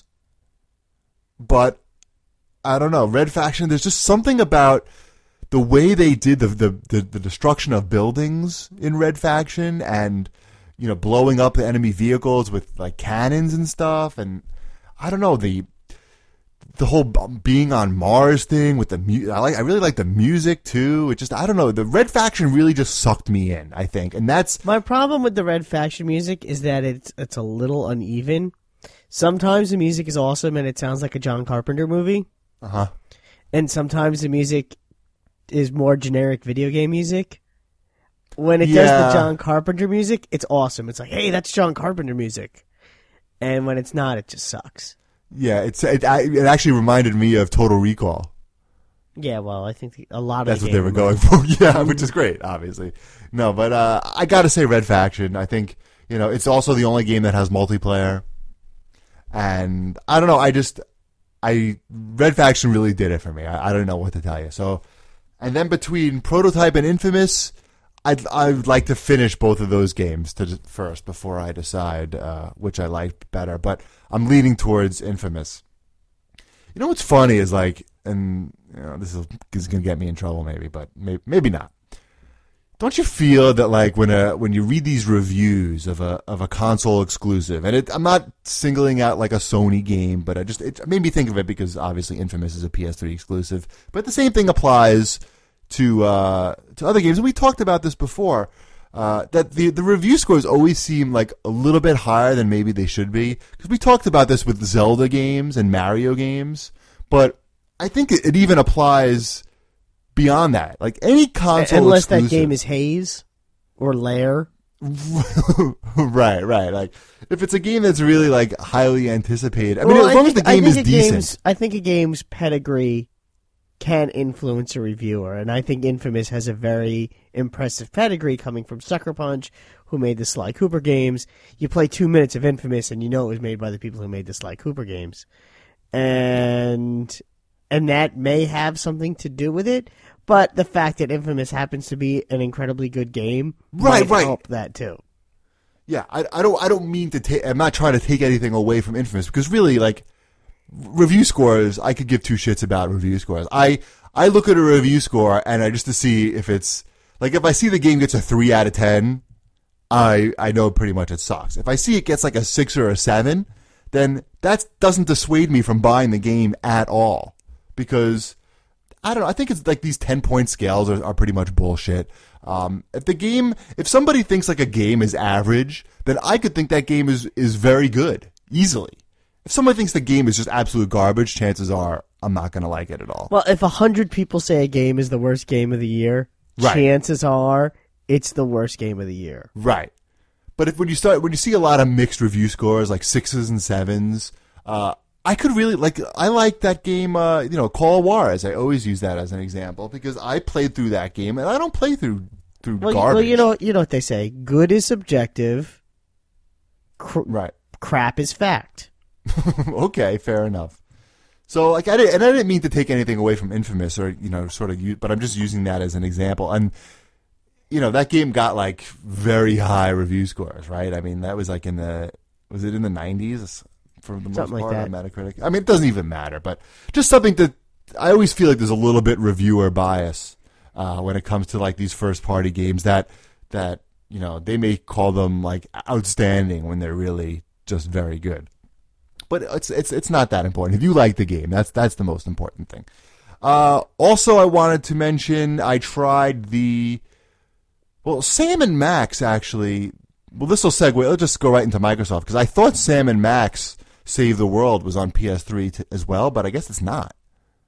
but I don't know, Red Faction. There's just something about the way they did the the, the, the destruction of buildings in Red Faction, and you know, blowing up the enemy vehicles with like cannons and stuff, and I don't know the. The whole being on Mars thing with the mu- I like I really like the music too. It just I don't know, the Red Faction really just sucked me in, I think. And that's my problem with the Red Faction music is that it's it's a little uneven. Sometimes the music is awesome and it sounds like a John Carpenter movie. Uh-huh. And sometimes the music is more generic video game music. When it yeah. does the John Carpenter music, it's awesome. It's like, "Hey, that's John Carpenter music." And when it's not, it just sucks. Yeah, it's it, it actually reminded me of Total Recall. Yeah, well, I think a lot of that's the what they were going for. Yeah, which is great, obviously. No, but uh, I got to say, Red Faction. I think you know it's also the only game that has multiplayer, and I don't know. I just I Red Faction really did it for me. I, I don't know what to tell you. So, and then between Prototype and Infamous, I'd I'd like to finish both of those games to first before I decide uh, which I liked better. But I'm leaning towards Infamous. You know what's funny is like, and you know, this is, this is gonna get me in trouble maybe, but maybe maybe not. Don't you feel that like when a when you read these reviews of a of a console exclusive, and it, I'm not singling out like a Sony game, but I just it made me think of it because obviously Infamous is a P S three exclusive, but the same thing applies to uh, to other games, and we talked about this before. Uh, that the the review scores always seem like a little bit higher than maybe they should be, because we talked about this with Zelda games and Mario games, but I think it, it even applies beyond that. Like any console, unless exclusive, that game is Haze or Lair. right, right. Like if it's a game that's really like highly anticipated. I mean, well, as I long think, as the game is decent. Game's, I think a game's pedigree can influence a reviewer, and I think Infamous has a very impressive pedigree coming from Sucker Punch, who made the Sly Cooper games. You play two minutes of Infamous, and you know it was made by the people who made the Sly Cooper games, and and that may have something to do with it. But the fact that Infamous happens to be an incredibly good game right, might right. help that too. Yeah, I, I don't I don't mean to take. I'm not trying to take anything away from Infamous, because really, like, review scores, I could give two shits about review scores. I I look at a review score and I just to see if it's like if I see the game gets a three out of ten, I I know pretty much it sucks. If I see it gets like a six or a seven, then that doesn't dissuade me from buying the game at all, because I don't know. I think it's like these ten point scales are, are pretty much bullshit. Um, if the game, if somebody thinks like a game is average, then I could think that game is is very good easily. If somebody thinks the game is just absolute garbage, chances are I'm not going to like it at all. Well, if a hundred people say a game is the worst game of the year, right. chances are it's the worst game of the year. Right. But if when you start when you see a lot of mixed review scores, like sixes and sevens, uh, I could really like. I like that game. Uh, you know, Call of Juarez. I always use that as an example because I played through that game, and I don't play through through well, garbage. Well, you know, you know what they say: good is subjective. Cr- right. Crap is fact. Okay, fair enough. So, like, I didn't, and I didn't mean to take anything away from Infamous, or you know, sort of, use, but I'm just using that as an example. And you know, that game got like very high review scores, right? I mean, that was like in the was it in the nineties for the most something part like on that. Metacritic? I mean, it doesn't even matter, but just something that I always feel like there's a little bit reviewer bias uh, when it comes to like these first party games that that you know they may call them like outstanding when they're really just very good. But it's it's it's not that important. If you like the game, that's that's the most important thing. Uh, also, I wanted to mention I tried the well Sam and Max actually. Well, this will segue. Let's just go right into Microsoft because I thought Sam and Max Save the World was on P S three t- as well, but I guess it's not.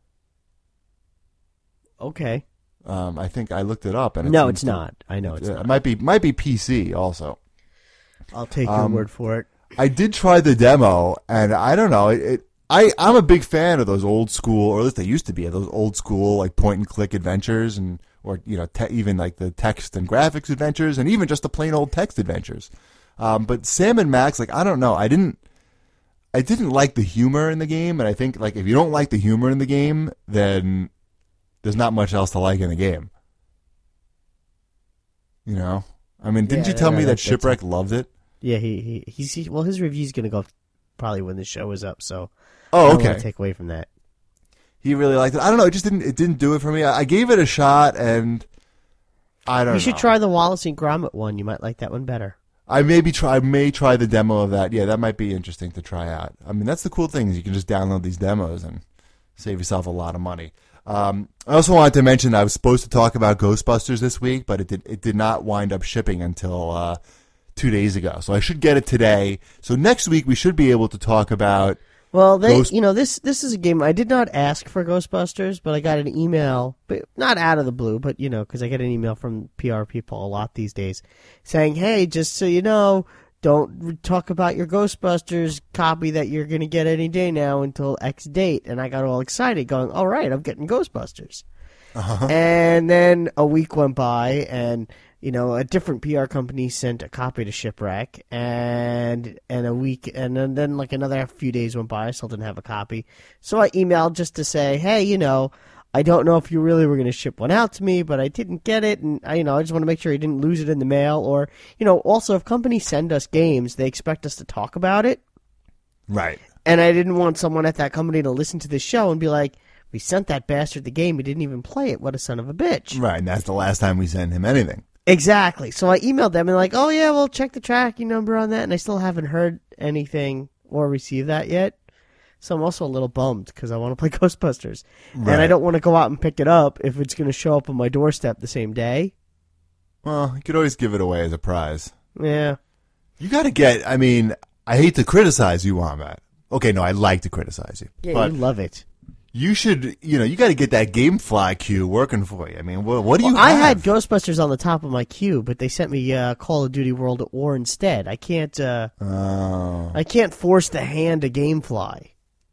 Okay. Um, I think I looked it up and it no, it's to, not. I know it's it, not. It might be might be P C also. I'll take your um, word for it. I did try the demo, and I don't know. It, it I I'm a big fan of those old school, or at least they used to be, those old school like point and click adventures, and or you know te- even like the text and graphics adventures, and even just the plain old text adventures. Um, but Sam and Max, like I don't know, I didn't. I didn't like the humor in the game, and I think like if you don't like the humor in the game, then there's not much else to like in the game. You know, I mean, didn't Yeah, you tell no, me that- that Shipwreck loved it? Yeah, he, he he's he, well, his review's gonna go probably when the show is up. So Oh, I don't okay. wanna take away from that. He really liked it. I don't know. It just didn't. It didn't do it for me. I, I gave it a shot, and I don't. You should know. try the Wallace and Gromit one. You might like that one better. I maybe try. I may try the demo of that. Yeah, that might be interesting to try out. I mean, that's the cool thing is you can just download these demos and save yourself a lot of money. Um, I also wanted to mention I was supposed to talk about Ghostbusters this week, but it did. It did not wind up shipping until uh, two days ago. So I should get it today. So next week we should be able to talk about. Well, they, Ghost- you know, this this is a game. I did not ask for Ghostbusters, but I got an email, but not out of the blue, but you know, because I get an email from P R people a lot these days, saying, "Hey, just so you know, don't talk about your Ghostbusters copy that you're going to get any day now until X date." And I got all excited, going, "All right, I'm getting Ghostbusters." Uh-huh. And then a week went by, and you know, a different P R company sent a copy to Shipwreck, and and a week, and then, then like another few days went by. I still didn't have a copy, so I emailed just to say, hey, you know, I don't know if you really were going to ship one out to me, but I didn't get it, and I, you know, I just want to make sure you didn't lose it in the mail, or you know, also if companies send us games, they expect us to talk about it, Right. and I didn't want someone at that company to listen to the show and be like, we sent that bastard the game, he didn't even play it. What a son of a bitch! Right, and that's the last time we send him anything. Exactly. So I emailed them and like, oh yeah, well check the tracking number on that, and I still haven't heard anything or received that yet. So I'm also a little bummed because I want to play Ghostbusters, Right. and I don't want to go out and pick it up if it's going to show up on my doorstep the same day. Well, you could always give it away as a prize. Yeah. You got to get. I mean, I hate to criticize you on that. Okay, no, I like to criticize you, Yeah, but you love it. you should. You know, you got to get that GameFly queue working for you. I mean, what, what do you? Well, I have? had Ghostbusters on the top of my queue, but they sent me uh, Call of Duty World at War instead. I can't. Uh, Oh. I can't force the hand to GameFly.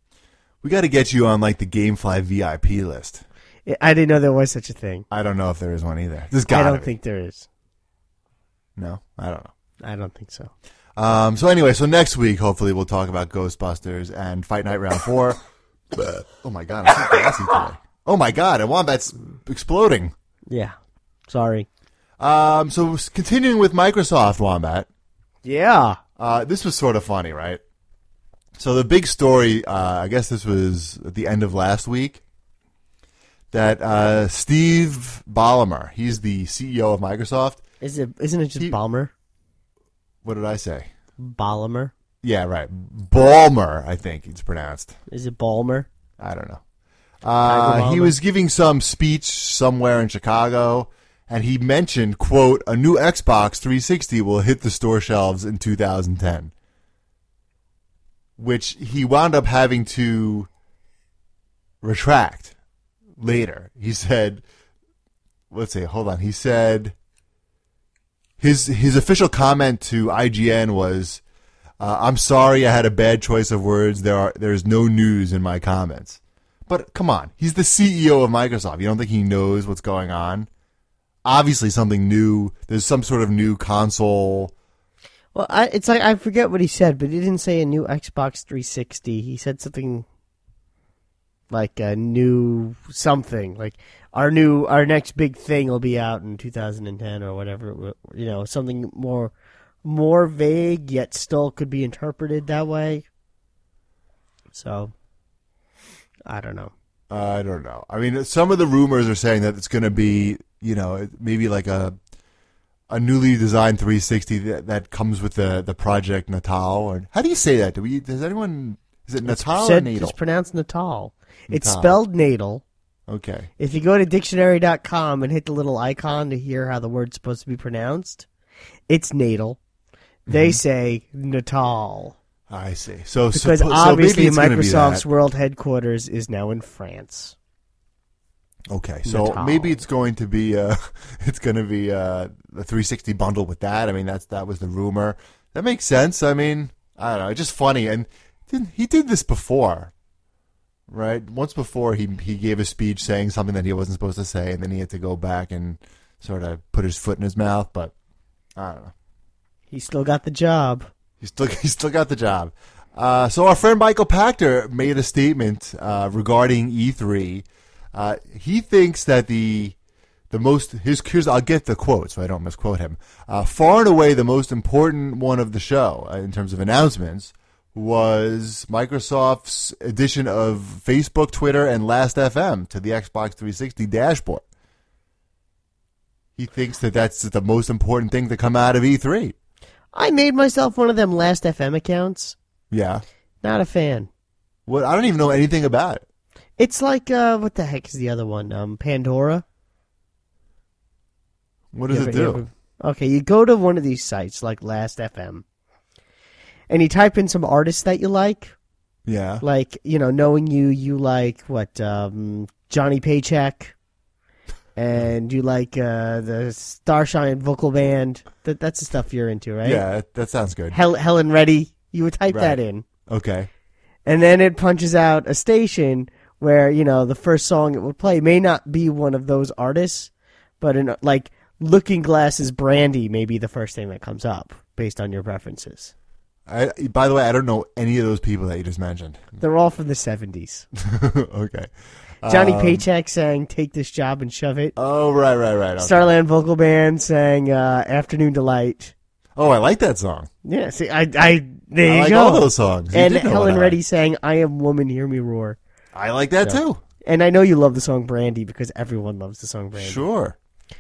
We got to get you on like the GameFly V I P list. I didn't know there was such a thing. I don't know if there is one either. There's I got don't be. think there is. No, I don't know. I don't think so. Um, so anyway, so next week, hopefully, we'll talk about Ghostbusters and Fight Night Round Four. Oh my god, I'm so gassy today. Oh my god, a wombat's exploding. Yeah. Sorry. Um, so continuing with Microsoft, Wombat. Yeah. Uh, this was sort of funny, right? So the big story, uh, I guess this was at the end of last week, that uh, Steve Ballmer, he's the C E O of Microsoft. Is it? Isn't it just He- Ballmer? What did I say? Ballmer? Yeah, right. Ballmer, I think it's pronounced. Is it Ballmer? I don't know. Uh, he Ballmer? was giving some speech somewhere in Chicago, and he mentioned, quote, a new Xbox three sixty will hit the store shelves in two thousand ten. Which he wound up having to retract later. He said, let's see, hold on. He said his his official comment to I G N was, uh, I'm sorry I had a bad choice of words. There are there's no news in my comments. But come on, he's the C E O of Microsoft. You don't think he knows what's going on? Obviously something new. There's some sort of new console. Well, I, it's like I forget what he said, but he didn't say a new Xbox three sixty. He said something like a new something, like our new our next big thing will be out in two thousand ten or whatever. It will- You know, something more more vague yet still could be interpreted that way. So, I don't know. I don't know. I mean, some of the rumors are saying that it's going to be, you know, maybe like a a newly designed three sixty that, that comes with the the Project Natal. Or how do you say that? Do we? Does anyone? Is it Natal or Said, Natal? it's pronounced Natal. It's Natal. spelled Natal. Okay. If you go to dictionary dot com and hit the little icon to hear how the word's supposed to be pronounced, it's Natal. They say Natal. I see. So Because suppo- so obviously maybe it's gonna be Microsoft's that. world headquarters is now in France. Okay, so Natal. maybe it's going to be uh it's going to be uh the three sixty bundle with that. I mean, that's that was the rumor. That makes sense. I mean, I don't know. It's just funny, and didn't, he did this before, right? Once before, he he gave a speech saying something that he wasn't supposed to say, and then he had to go back and sort of put his foot in his mouth. But I don't know. He still got the job. He still he still got the job. Uh, so our friend Michael Pachter made a statement uh, regarding E three. Uh, he thinks that the the most his here's I'll get the quote so I don't misquote him. Uh, far and away the most important one of the show uh, in terms of announcements was Microsoft's addition of Facebook, Twitter, and Last F M to the Xbox three sixty dashboard. He thinks that that's the most important thing to come out of E three. I made myself one of them Last F M accounts. Yeah. Not a fan. What? I don't even know anything about it. It's like, uh, what the heck is the other one? Um, Pandora? What does You it ever- do? you ever- okay, you go to one of these sites like Last F M, and you type in some artists that you like. Yeah. Like, you know, knowing you, you like, what, um, Johnny Paycheck, and you like uh, the Starshine vocal band. That, that's the stuff you're into, right? Yeah, that, that sounds good. Hel- Helen Reddy. You would type Right. that in. Okay. And then it punches out a station where, you know, the first song it would play may not be one of those artists, but in, like, Looking Glass's Brandy may be the first thing that comes up based on your preferences. I, by the way, I don't know any of those people that you just mentioned. They're all from the seventies. Okay. Johnny Um, Paycheck sang Take This Job and Shove It. Oh, right, right, right. Okay. Starland Vocal Band sang uh, Afternoon Delight. Oh, I like that song. Yeah, see, I, I there I you like go. all those songs. You And did know Helen what I Reddy like. sang I Am Woman, Hear Me Roar. I like that So- too. And I know you love the song Brandy because everyone loves the song Brandy. Sure.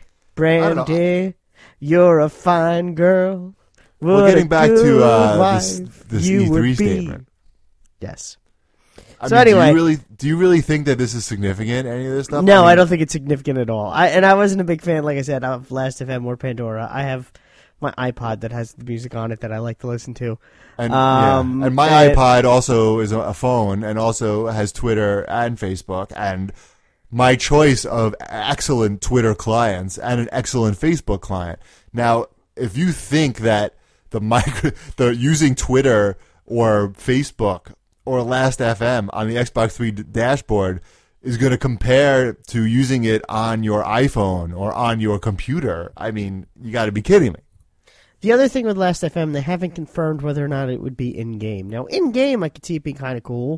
Brandy, you're a fine girl. Well, What getting a back to good uh, this, wife this you E three would be. statement. Yes. I So mean, anyway- do you really do you really think that this is significant? Any of this stuff? No, mean, I don't think it's significant at all. I and I wasn't a big fan, like I said, of Last F M or Pandora. I have my iPod that has the music on it that I like to listen to. And, Um, yeah. and my and- iPod also is a- a phone and also has Twitter and Facebook and my choice of excellent Twitter clients and an excellent Facebook client. Now, if you think that the micro, the using Twitter or Facebook or Last F M on the Xbox three d- dashboard is going to compare to using it on your iPhone or on your computer, I mean, you got to be kidding me. The other thing with Last F M, they haven't confirmed whether or not it would be in game. Now, in game, I could see it being kind of cool.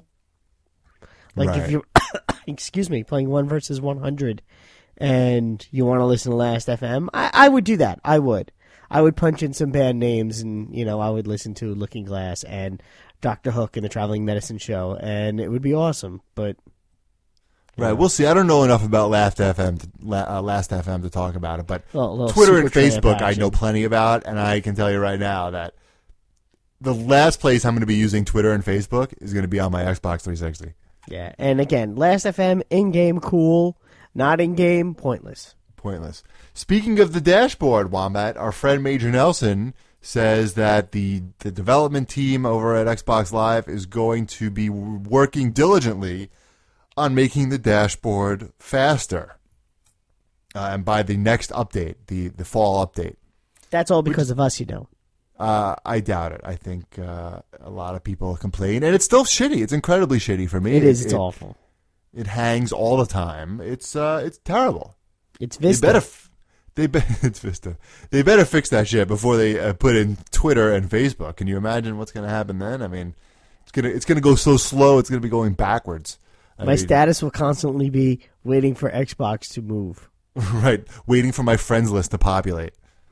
Like Right. if you're, excuse me, playing one versus one hundred, and you want to listen to Last F M, I, I would do that. I would. I would punch in some band names, and you know, I would listen to Looking Glass and Doctor Hook and the Traveling Medicine Show, and it would be awesome. But Right, we'll see. I don't know enough about Last F M to, La- uh, Last F M to talk about it, but well, a little Twitter and Supertramp Facebook I action. know plenty about, and I can tell you right now that the last place I'm going to be using Twitter and Facebook is going to be on my Xbox three sixty. Yeah, and again, Last F M in game cool, not in game pointless. Pointless. Speaking of the dashboard, Wombat, our friend Major Nelson says that the, the development team over at Xbox Live is going to be working diligently on making the dashboard faster. Uh, and by the next update, the, the fall update. That's all because of us, you know. Uh, I doubt it. I think uh, a lot of people complain, and it's still shitty. It's incredibly shitty for me. It is. It's it, awful. It hangs all the time. It's uh, it's terrible. It's They Vista. better. F- they be- it's Vista. They better fix that shit before they uh, put in Twitter and Facebook. Can you imagine what's going to happen then? I mean, it's gonna it's gonna go so slow. It's gonna be going backwards. I My mean, status will constantly be waiting for Xbox to move. right, waiting for my friends list to populate.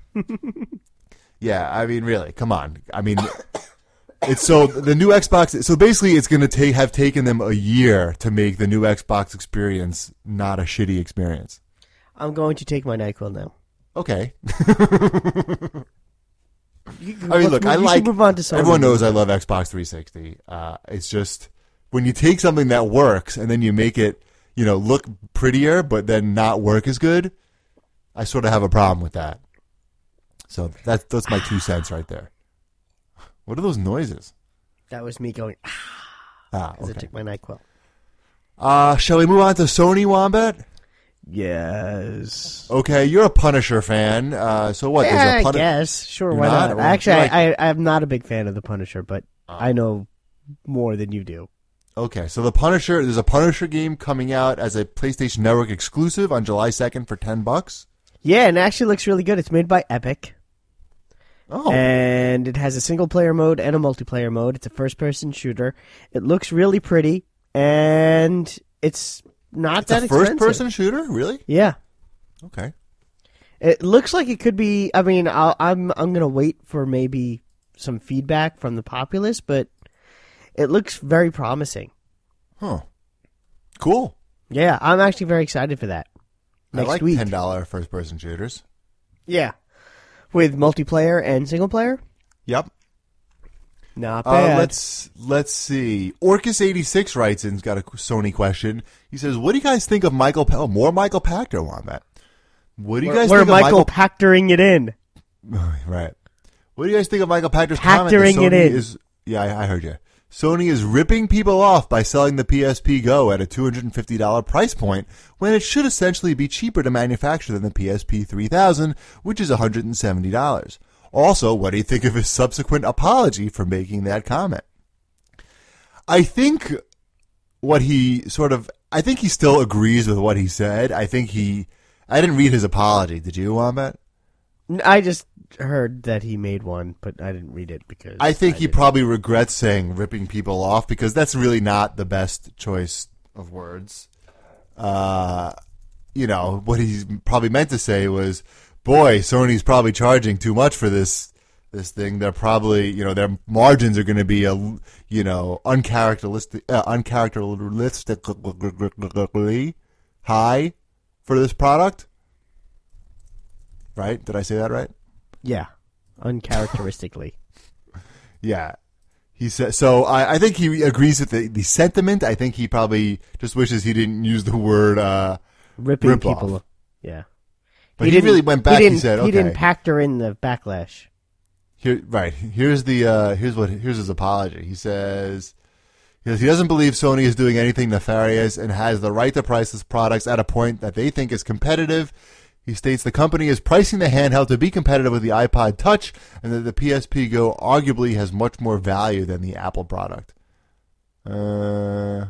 Yeah, I mean, really, come on. I mean, it's so the new Xbox. So basically, it's going to take have taken them a year to make the new Xbox experience not a shitty experience. I'm going to take my NyQuil now. Okay, You, I mean, look, I like. Move on to Sony. Everyone knows I love Xbox three sixty. Uh, it's just when you take something that works and then you make it, you know, look prettier, but then not work as good. I sort of have a problem with that. So that's that's my two cents right there. What are those noises? That was me going Ah, as I okay. took my NyQuil. Uh, shall we move on to Sony, Wombat? Yes. Okay, you're a Punisher fan. Uh, so what? Yeah, There's a I Puni- guess. Sure, You're why not? not? Well, Actually, like- I, I, I'm not a big fan of the Punisher, but I know more than you do. Okay, so the Punisher, there's a Punisher game coming out as a PlayStation Network exclusive on July second for ten bucks. Yeah, and it actually looks really good. It's made by Epic. Oh. And it has a single-player mode and a multiplayer mode. It's a first-person shooter. It looks really pretty, and it's not It's that a expensive. first-person shooter? Really? Yeah. Okay. It looks like it could be. I mean, I'll, I'm I'm gonna wait for maybe some feedback from the populace, but it looks very promising. Huh. Cool. Yeah, I'm actually very excited for that. Next I like week. ten dollars first-person shooters. Yeah, with multiplayer and single player. Yep. Not Uh, bad. let's let's see. Orcus eighty-six writes in. He's got a Sony question. He says, "What do you guys think of Michael? Pa- oh, more Michael Pachter on that. What do you we're guys we're think Michael of Michael? Pactoring it in. Right. What do you guys think of Michael Pachter's comment? that Pactoring it Sony in. Is, yeah, I, I heard you. Sony is ripping people off by selling the P S P Go at a two hundred fifty dollars price point when it should essentially be cheaper to manufacture than the P S P three thousand, which is one hundred seventy dollars. Also, what do you think of his subsequent apology for making that comment? I think what he sort of, I think he still agrees with what he said. I think he, I didn't read his apology. Did you, Wombat? I just heard that he made one, but I didn't read it because I think he didn't. probably regrets saying ripping people off because that's really not the best choice of words. Uh, you know, what he probably meant to say was, boy, Sony's probably charging too much for this this thing. They're probably, you know, their margins are going to be, a, you know, uncharacteristic, uh, uncharacteristically high for this product. Right? Did I say that right? Yeah, uncharacteristically. Yeah. He said, so I, I think he agrees with the, the sentiment. I think he probably just wishes he didn't use the word uh, Ripping rip people. off. Yeah. But he, didn't- really went back. He, He, didn't, said, he okay. didn't factor in the backlash. Here, right. Here's the uh, here's what here's his apology. He says he says he doesn't believe Sony is doing anything nefarious and has the right to price its products at a point that they think is competitive. He states the company is pricing the handheld to be competitive with the iPod Touch and that the P S P Go arguably has much more value than the Apple product. Uh,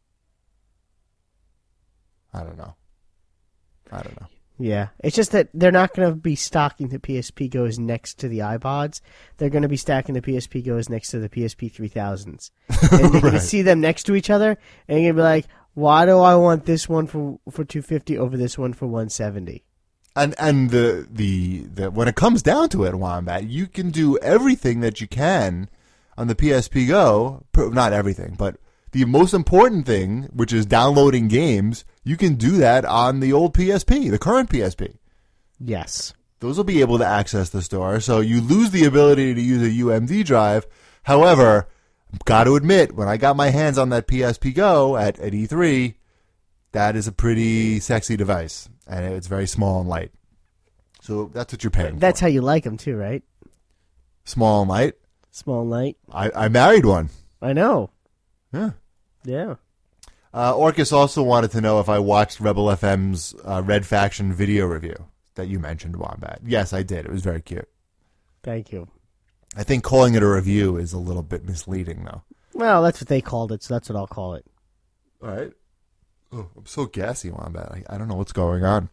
I don't know. I don't know. Yeah, it's just that they're not going to be stocking the P S P Go's next to the iPods. They're going to be stacking the P S P Go's next to the P S P three thousands. And you're going to Right. see them next to each other, and you're going to be like, why do I want this one for for two hundred fifty dollars over this one for one hundred seventy dollars? And and the, the the when it comes down to it, Wombat, you can do everything that you can on the P S P Go. Not everything, but the most important thing, which is downloading games, you can do that on the old P S P, the current P S P. Yes. Those will be able to access the store. So you lose the ability to use a U M D drive. However, got to admit, when I got my hands on that P S P Go at, at E three, that is a pretty sexy device. And it's very small and light. So that's what you're paying That's for. how you like them, too, right? Small and light. Small and light. I, I married one. I know. Yeah. Yeah. Uh, Orcus also wanted to know if I watched Rebel F M's uh, Red Faction video review that you mentioned, Wombat. Yes, I did. It was very cute. Thank you. I think calling it a review is a little bit misleading, though. Well, that's what they called it, so that's what I'll call it. All right. Oh, I'm so gassy, Wombat. I, I don't know what's going on.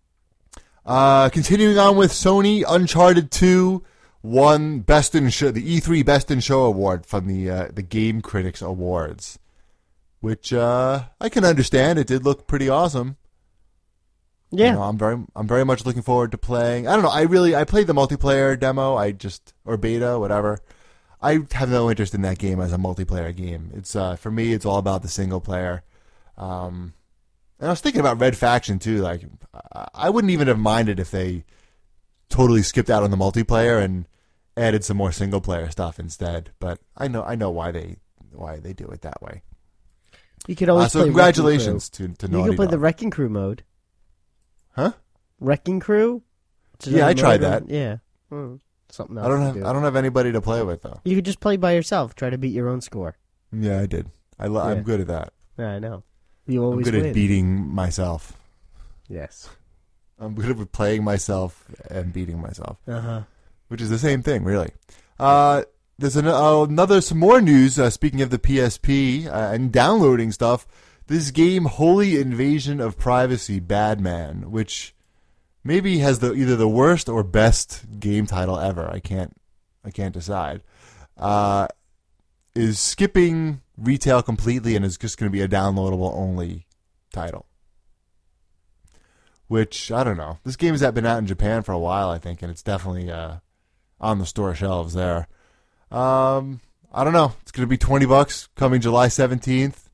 Uh, continuing on with Sony, Uncharted two won Best in Show, the E three Best in Show award from the uh, the Game Critics Awards, which uh, I can understand. It did look pretty awesome. Yeah. You know, I'm very I'm very much looking forward to playing. I don't know. I really I played the multiplayer demo. I just or beta, whatever. I have no interest in that game as a multiplayer game. It's uh, for me, it's all about the single player. Um, and I was thinking about Red Faction too. Like, I wouldn't even have minded if they totally skipped out on the multiplayer and added some more single player stuff instead. But I know I know why they why they do it that way. You could always Uh, so play congratulations to to Wrecking Crew. You Naughty can play Dog. the Wrecking Crew mode. Huh? Wrecking Crew? It's Yeah, I another tried mode. that. Yeah. Hmm. Something else I don't to have do. I don't have anybody to play with though. You could just play by yourself. Try to beat your own score. Yeah, I did. I lo- Yeah. I'm good at that. Yeah, I know. You I'm always good win. at beating myself. Yes. I'm good at playing myself and beating myself, Uh huh. which is the same thing, really. Uh, there's an, uh, another some more news. Uh, speaking of the P S P uh, and downloading stuff, this game, Holy Invasion of Privacy, Badman, which maybe has the either the worst or best game title ever. I can't I can't decide. Uh, is skipping retail completely and is just going to be a downloadable only title. Which, I don't know. This game has been out in Japan for a while, I think, and it's definitely uh, on the store shelves there. Um, I don't know. It's going to be twenty bucks coming July seventeenth.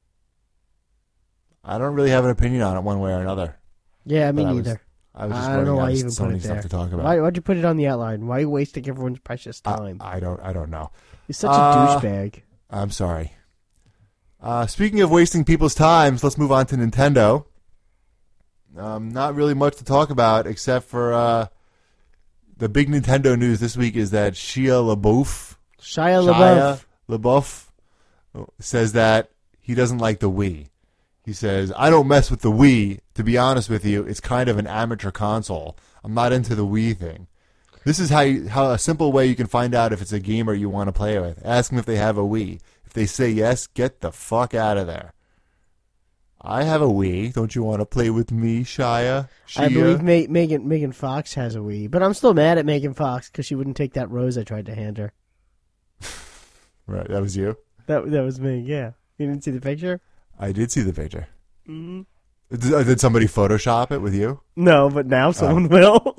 I don't really have an opinion on it one way or another. Yeah, me But I was- neither. I was just I don't know running why out you of even so put many it stuff there. to talk about. Why, why'd you put it on the outline? Why are you wasting everyone's precious time? I, I don't. I don't know. You're such Uh, a douchebag. I'm sorry. Uh, speaking of wasting people's times, let's move on to Nintendo. Um, not really much to talk about except for uh, the big Nintendo news this week is that Shia LaBeouf, Shia LaBeouf. Shia LaBeouf says that he doesn't like the Wii. He says, I don't mess with the Wii. To be honest with you, it's kind of an amateur console. I'm not into the Wii thing. This is how you, how a simple way you can find out if it's a gamer you want to play with. Ask them if they have a Wii. If they say yes, get the fuck out of there. I have a Wii. Don't you want to play with me, Shia? Shia? I believe Ma- Megan Megan Fox has a Wii, but I'm still mad at Megan Fox because she wouldn't take that rose I tried to hand her. Right, that was you? That that was me. Yeah, you didn't see the picture? I did see the picture. Mm-hmm. Did, uh, did somebody Photoshop it with you? No, but now someone will.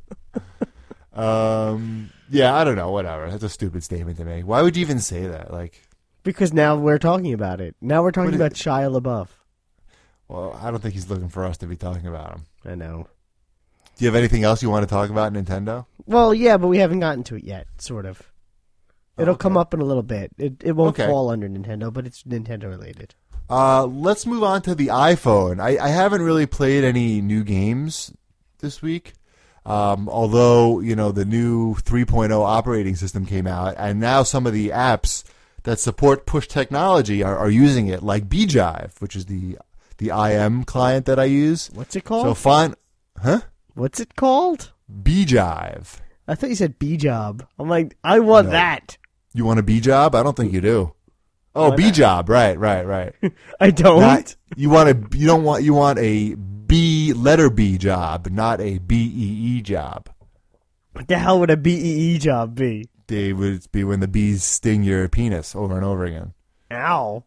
Um, yeah, I don't know. Whatever. That's a stupid statement to me. Why would you even say that? Like, Because now we're talking about it. Now we're talking But it- about Shia LaBeouf. well, I don't think he's looking for us to be talking about him. I know. Do you have anything else you want to talk about, Nintendo? Well, yeah, but we haven't gotten to it yet. Sort of. It'll Okay. come up in a little bit. It it won't Okay. fall under Nintendo, but it's Nintendo related. Uh, let's move on to the iPhone. I, I haven't really played any new games this week. Um, although, you know, the new three point oh operating system came out, and now some of the apps that support push technology are, are using it, like BeeJive, which is the the I M client that I use. What's it called? So fine, huh? What's it called? BeeJive. I thought you said B-Job. I'm like, I want No. that. You want a B job? I don't think you do. Oh, Why B not? job. Right, right, right. I don't. Not, you want a you don't want you want a B letter B job, not a B E E job. What the hell would a B E E job be? They would be when the bees sting your penis over and over again. Ow.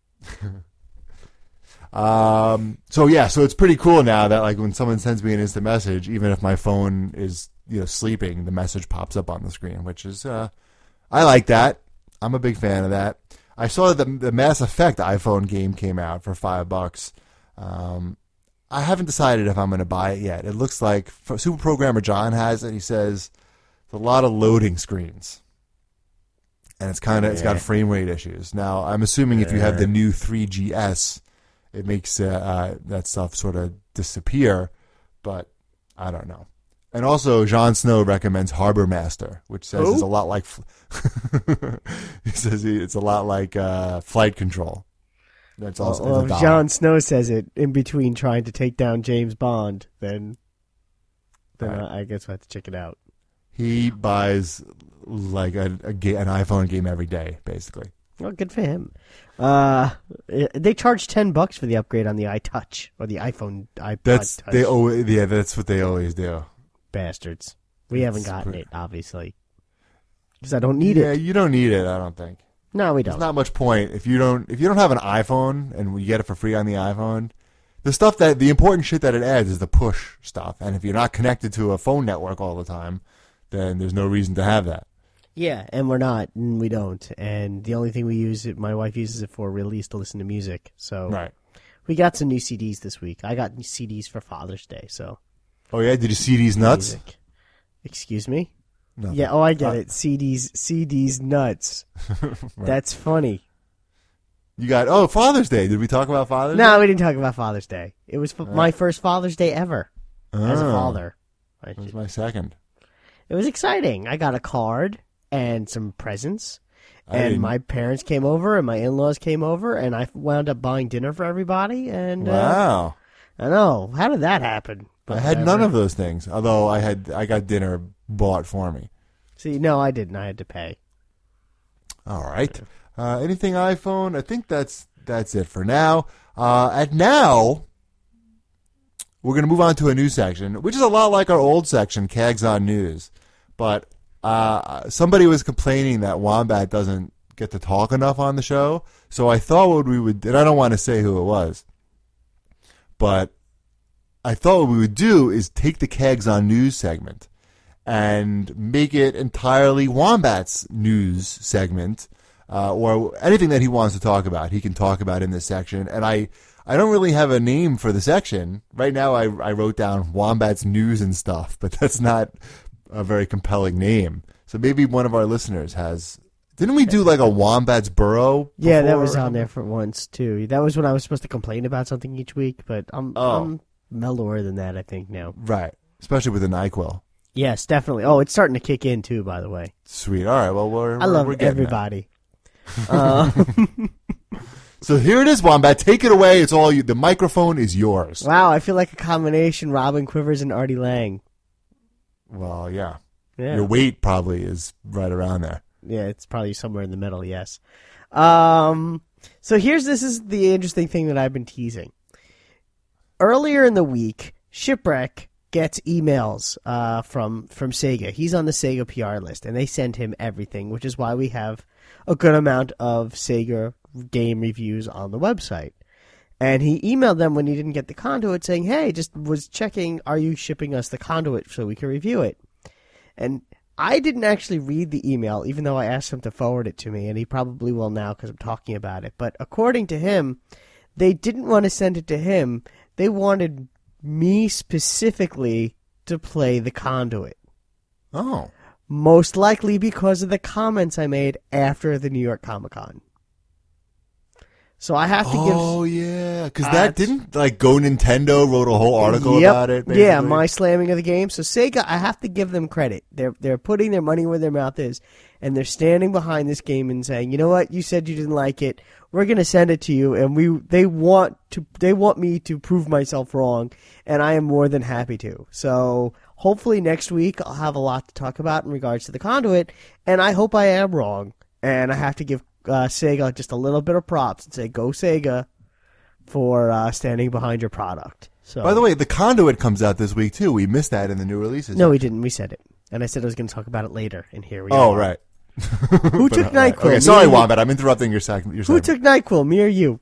Um. So yeah. So it's pretty cool now that like when someone sends me an instant message, even if my phone is you know sleeping, the message pops up on the screen, which is uh, I like that. I'm a big fan of that. I saw that the the Mass Effect iPhone game came out for five bucks. Um, I haven't decided if I'm going to buy it yet. It looks like Super Programmer John has it. He says it's a lot of loading screens, and it's kind of it's got Yeah. frame rate issues. Now I'm assuming if you have the new three G S, it makes uh, uh, that stuff sort of disappear, but I don't know. And also, Jon Snow recommends Harbor Master, which says Who? it's a lot like. he says he- it's a lot like uh, Flight Control. That's also Well, it's a if dollar. Jon Snow says it in between trying to take down James Bond, then then Right. I, I guess I have to check it out. He buys like a, a ga- an iPhone game every day, basically. Well, good for him. Uh, eh, they charge ten bucks for the upgrade on the iTouch or the iPhone iPod That's Touch. they always yeah. That's what they always do. Bastards. We It's haven't gotten pretty- it, obviously, because I don't need yeah, it. you don't need it. I don't think. No, we There's don't. not much point if you don't if you don't have an iPhone and you get it for free on the iPhone. The stuff that the important shit that it adds is the push stuff, and if you're not connected to a phone network all the time, then there's no reason to have that. Yeah, and we're not, and we don't. And the only thing we use it, my wife uses it for, really, is to listen to music. So Right. we got some new C Ds this week. I got new C Ds for Father's Day. So Oh yeah, did you see these nuts? music. Excuse me. Nothing. Yeah. Oh, I get Uh, it. C Ds, C Ds, nuts. That's funny. You got oh Father's Day. Did we talk about Father's Day? No, we didn't talk about Father's Day. It was f- my first Father's Day ever as a Oh, father. I That was should- my second. It was exciting. I got a card and some presents. I And didn't- my parents came over and my in-laws came over and I wound up buying dinner for everybody. And uh, Wow. I know. How did that happen? I had none of those things. Although I had I got dinner bought for me. See, no, I didn't. I had to pay. All right. Uh, anything iPhone? I think that's that's it for now. Uh, and now, we're going to move on to a new section, which is a lot like our old section, Cags on News. But uh, somebody was complaining that Wombat doesn't get to talk enough on the show. So I thought what we would, and I don't want to say who it was, but I thought what we would do is take the Cags on News segment and make it entirely Wombat's news segment, uh, or anything that he wants to talk about, he can talk about in this section. And I, I don't really have a name for the section. Right now I, I wrote down Wombat's News and Stuff, but that's not a very compelling name. So maybe one of our listeners has... Didn't we do like a Wombat's Burrow before? Yeah, that was on there for once, too. That was when I was supposed to complain about something each week, but I'm, Oh. I'm mellower than that, I think, now. Right. Especially with the NyQuil. Yes, definitely. Oh, it's starting to kick in, too, by the way. Sweet. All right. Well, we're, I love we're getting everybody. uh, there. So here it is, Wombat. Take it away. It's all you. The microphone is yours. wow, I feel like a combination Robin Quivers and Artie Lang. Well, yeah. Yeah. Your weight probably is right around there. Yeah, it's probably somewhere in the middle, yes. Um, so here's, this is the interesting thing that I've been teasing. Earlier in the week, Shipwreck gets emails uh, from, from Sega. He's on the Sega P R list, and they send him everything, which is why we have a good amount of Sega game reviews on the website. And he emailed them when he didn't get the conduit saying, hey, just was checking, are you shipping us the conduit so we can review it? And I didn't actually read the email, even though I asked him to forward it to me, and he probably will now because I'm talking about it. But according to him, they didn't want to send it to him. They wanted me specifically to play the conduit. Oh. Most likely because of the comments I made after the New York Comic Con. So I have to give... Oh, yeah. Because Uh, that didn't, like, Go Nintendo wrote a whole article Yep. about it, basically? Yeah, my slamming of the game. So Sega, I have to give them credit. They're they're putting their money where their mouth is, and they're standing behind this game and saying, you know what, you said you didn't like it. We're gonna send it to you, and we they want to they want me to prove myself wrong, and I am more than happy to. So hopefully next week I'll have a lot to talk about in regards to the conduit, and I hope I am wrong, and I have to give uh, Sega just a little bit of props and say, go Sega, for uh, standing behind your product. So, By the way, the conduit comes out this week, too. We missed that in the new releases. no, we didn't. We said it, and I said I was going to talk about it later. And here we are. Oh, right. Who But, took uh, right. NyQuil? Okay, Me sorry, or you? Wombat. I'm interrupting your second. Your Who segment. took NyQuil? Me or you?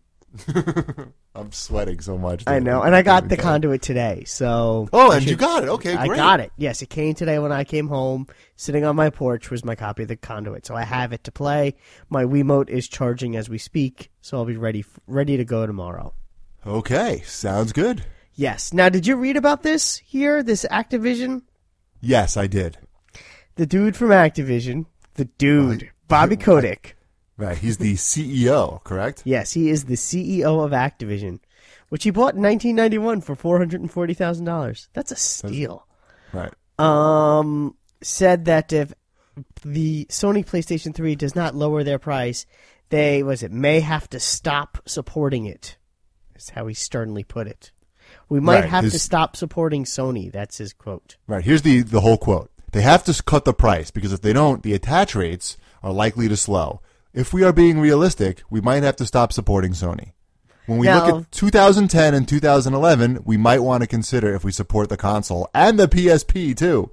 I'm sweating so much. I dude. know, and I got the Okay. conduit today. So Oh, I and you should- got it. Okay, I great. got it. Yes, it came today when I came home. Sitting on my porch was my copy of the conduit, so I have it to play. My Wiimote is charging as we speak, so I'll be ready ready to go tomorrow. Okay, sounds good. Yes. Now, did you read about this here? This Activision? Yes, I did. The dude from Activision, the dude, Right. Bobby Kotick. Right, he's the C E O, correct? Yes, he is the C E O of Activision, which he bought in nineteen ninety-one for four hundred forty thousand dollars. That's a steal. Right. Um, said that if the Sony PlayStation three does not lower their price, they, was it, may have to stop supporting it. That's how he sternly put it. We might Right, have to his- stop supporting Sony. That's his quote. Right. Here's the, the whole quote. They have to cut the price because if they don't, the attach rates are likely to slow. If we are being realistic, we might have to stop supporting Sony. When we Now- look at two thousand ten and two thousand eleven, we might want to consider if we support the console and the P S P too.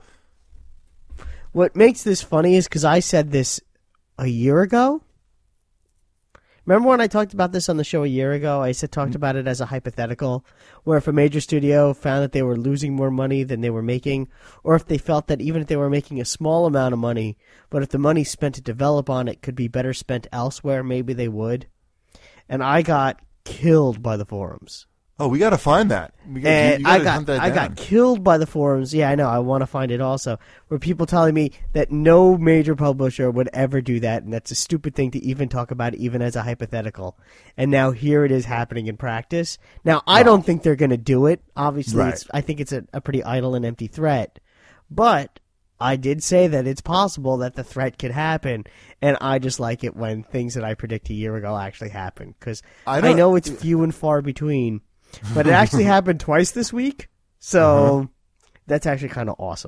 What makes this funny is because I said this a year ago. Remember when I talked about this on the show a year ago? I said talked about it as a hypothetical, where if a major studio found that they were losing more money than they were making, or if they felt that even if they were making a small amount of money, but if the money spent to develop on it could be better spent elsewhere, maybe they would. And I got killed by the forums. Oh, we got to find that. We gotta, And you gotta I got hunt that I down. got killed by the forums. Yeah, I know. I want to find it also. Where people telling me that no major publisher would ever do that, and that's a stupid thing to even talk about, even as a hypothetical. And now here it is happening in practice. Now I don't think they're going to do it. Obviously, Right. it's, I think it's a, a pretty idle and empty threat. But I did say that it's possible that the threat could happen, and I just like it when things that I predict a year ago actually happen because I I, don't- know it's few and far between. But it actually happened twice this week, so Uh-huh. that's actually kind of awesome.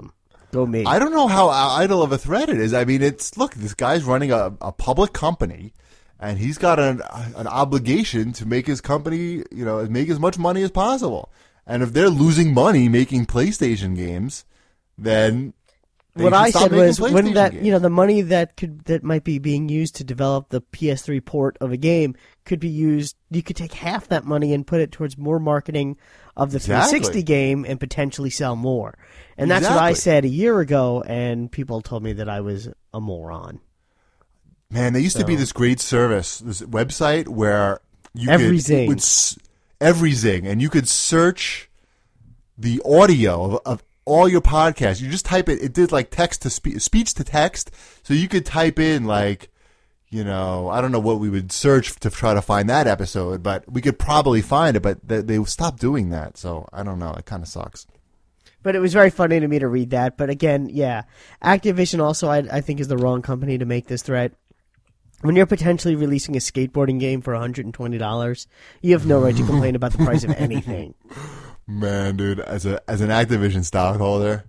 Go me. I don't know how idle of a threat it is. I mean, it's look, this guy's running a, a public company, and he's got an an obligation to make his company, you know, make as much money as possible. And if they're losing money making PlayStation games, then they what should I stop said making was, wouldn't PlayStation that games. you know the money that could that might be being used to develop the P S three port of a game could be used. You could take half that money and put it towards more marketing of the Exactly. three sixty game and potentially sell more. And that's what I Exactly. said a year ago, and people told me that I was a moron. Man, there used to be this great service, this website where you Every could Zing. it would s- every Zing, and you could search the audio of, of all your podcasts. You just type it. It did like text to spe- speech to text, so you could type in like, you know, I don't know what we would search to try to find that episode, but we could probably find it. But they, they stopped doing that, so I don't know. It kind of sucks. But it was very funny to me to read that. But again, yeah, Activision also I, I think is the wrong company to make this threat. When you're potentially releasing a skateboarding game for one hundred twenty dollars, you have no right to complain about the price of anything. Man, dude, as a as an Activision stockholder,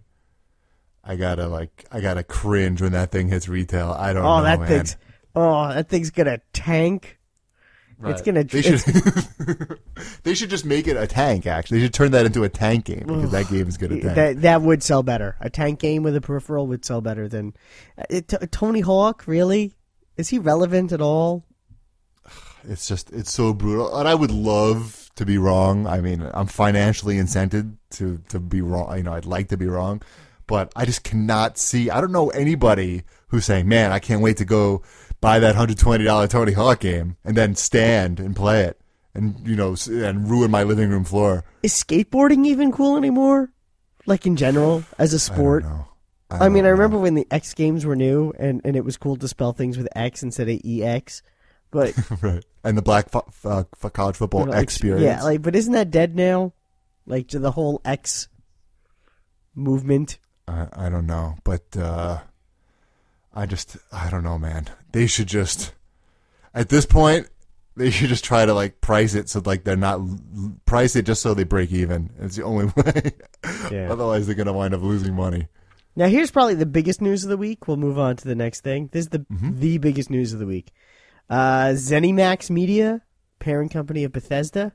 I gotta like I gotta cringe when that thing hits retail. I don't Oh, know, that man. thing's oh, that thing's gonna tank. Right. It's gonna. They it's- should. They should just make it a tank. Actually, they should turn that into a tank game because that game is gonna tank. that that would sell better. A tank game with a peripheral would sell better than uh, it, T- Tony Hawk. Really, is he relevant at all? It's just it's so brutal, and I would love to be wrong. I mean, I'm financially incented to to be wrong. You know, I'd like to be wrong, but I just cannot see. I don't know anybody who's saying, "Man, I can't wait to go buy that one hundred twenty dollars Tony Hawk game and then stand and play it and you know s- and ruin my living room floor." Is skateboarding even cool anymore? Like in general, as a sport. I don't know. I, mean, don't I know. remember when the X Games were new, and, and it was cool to spell things with X instead of E X. But right, and the black fo- uh, for college football like, experience. yeah, like, but isn't that dead now? Like to the whole X movement. I, I don't know, but uh, I just I don't know, man. They should just at this point they should just try to like price it so like they're not price it just so they break even. It's the only way. Yeah. Otherwise, they're gonna wind up losing money. Now, here's probably the biggest news of the week. We'll move on to the next thing. This is the Mm-hmm. the biggest news of the week. Uh, ZeniMax Media, parent company of Bethesda,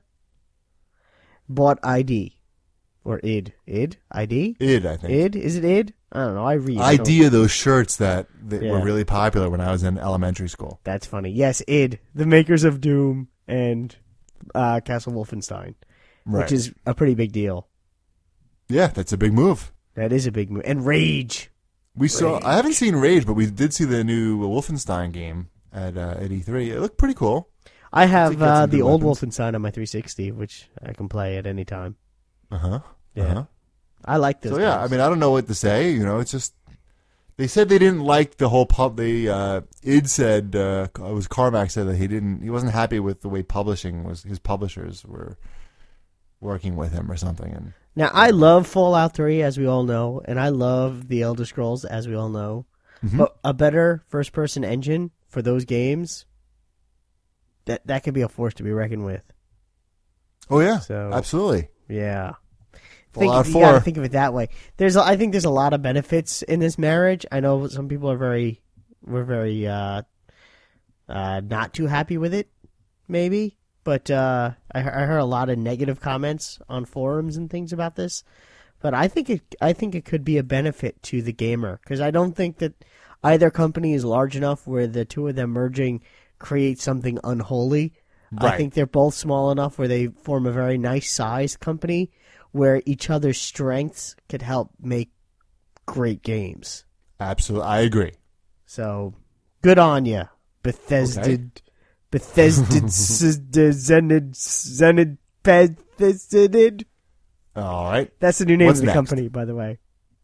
bought I D. Or id. id? I D? Id, I think. id? Is it id? I don't know. I read. I don't- Idea those shirts that, that Yeah. were really popular when I was in elementary school. That's funny. Yes, id. The makers of Doom and uh, Castle Wolfenstein, Right. which is a pretty big deal. Yeah, that's a big move. That is a big move. And Rage. We saw. I haven't seen Rage, but we did see the new Wolfenstein game at uh, at E three. It looked pretty cool. I It's have got uh, some the good old weapons. Wolfenstein on my three sixty, which I can play at any time. Uh huh. Yeah. Uh-huh. I like those. So yeah, games. I mean, I don't know what to say. You know, it's just they said they didn't like the whole pub. They uh, id said uh, it was Carmack said that he didn't. He wasn't happy with the way publishing was. His publishers were working with him or something. And Now, I love Fallout three, as we all know, and I love The Elder Scrolls, as we all know. Mm-hmm. But a better first-person engine for those games, that that could be a force to be reckoned with. oh yeah, So- absolutely. Yeah. Think, Fallout you gotta four. think of it that way. There's, a- I think there's a lot of benefits in this marriage. I know some people are very, were very, uh, uh, not too happy with it, maybe. But uh, I, he- I heard a lot of negative comments on forums and things about this. But I think it, I think it could be a benefit to the gamer because I don't think that either company is large enough where the two of them merging creates something unholy. I Right. think they're both small enough where they form a very nice sized company where each other's strengths could help make great games. Absolutely, I agree. So good on you, Bethesda, Okay. Bethesda, Zenid, Zenid, Bethesda. All right, That's the new name What's of the next? company, by the way.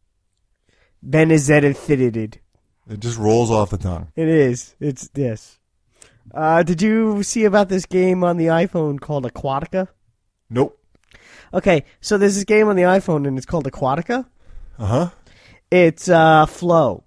Benezedithidid. it just rolls off the tongue. It is. It's this. Uh, did you see about this game on the iPhone called Aquatica? Nope. Okay, so there's this game on the iPhone and it's called Aquatica. Uh huh. It's uh, Flow.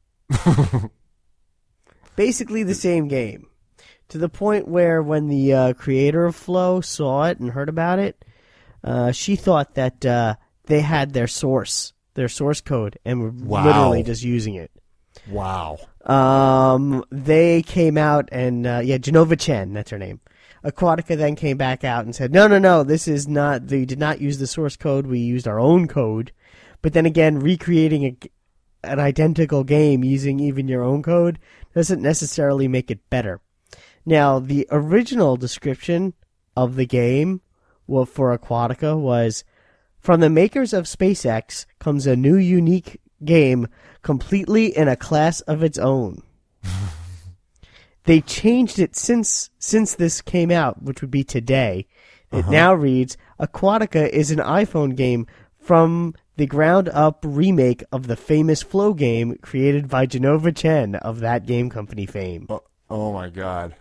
Basically the same game. To the point where when the uh, creator of Flow saw it and heard about it, uh, she thought that uh, they had their source their source code, and we're Wow. literally just using it. Wow. Um, they came out and uh, yeah, Genova Chen, that's her name. Aquatica then came back out and said, no, no, no, this is not. They did not use the source code. We used our own code. But then again, recreating a, an identical game using even your own code doesn't necessarily make it better. Now, the original description of the game well, for Aquatica was, from the makers of SpaceX comes a new unique game completely in a class of its own. They changed it since since this came out, which would be today. It uh-huh. now reads, Aquatica is an iPhone game from the ground-up remake of the famous Flow game created by Genova Chen of that game company fame. Oh, oh my God.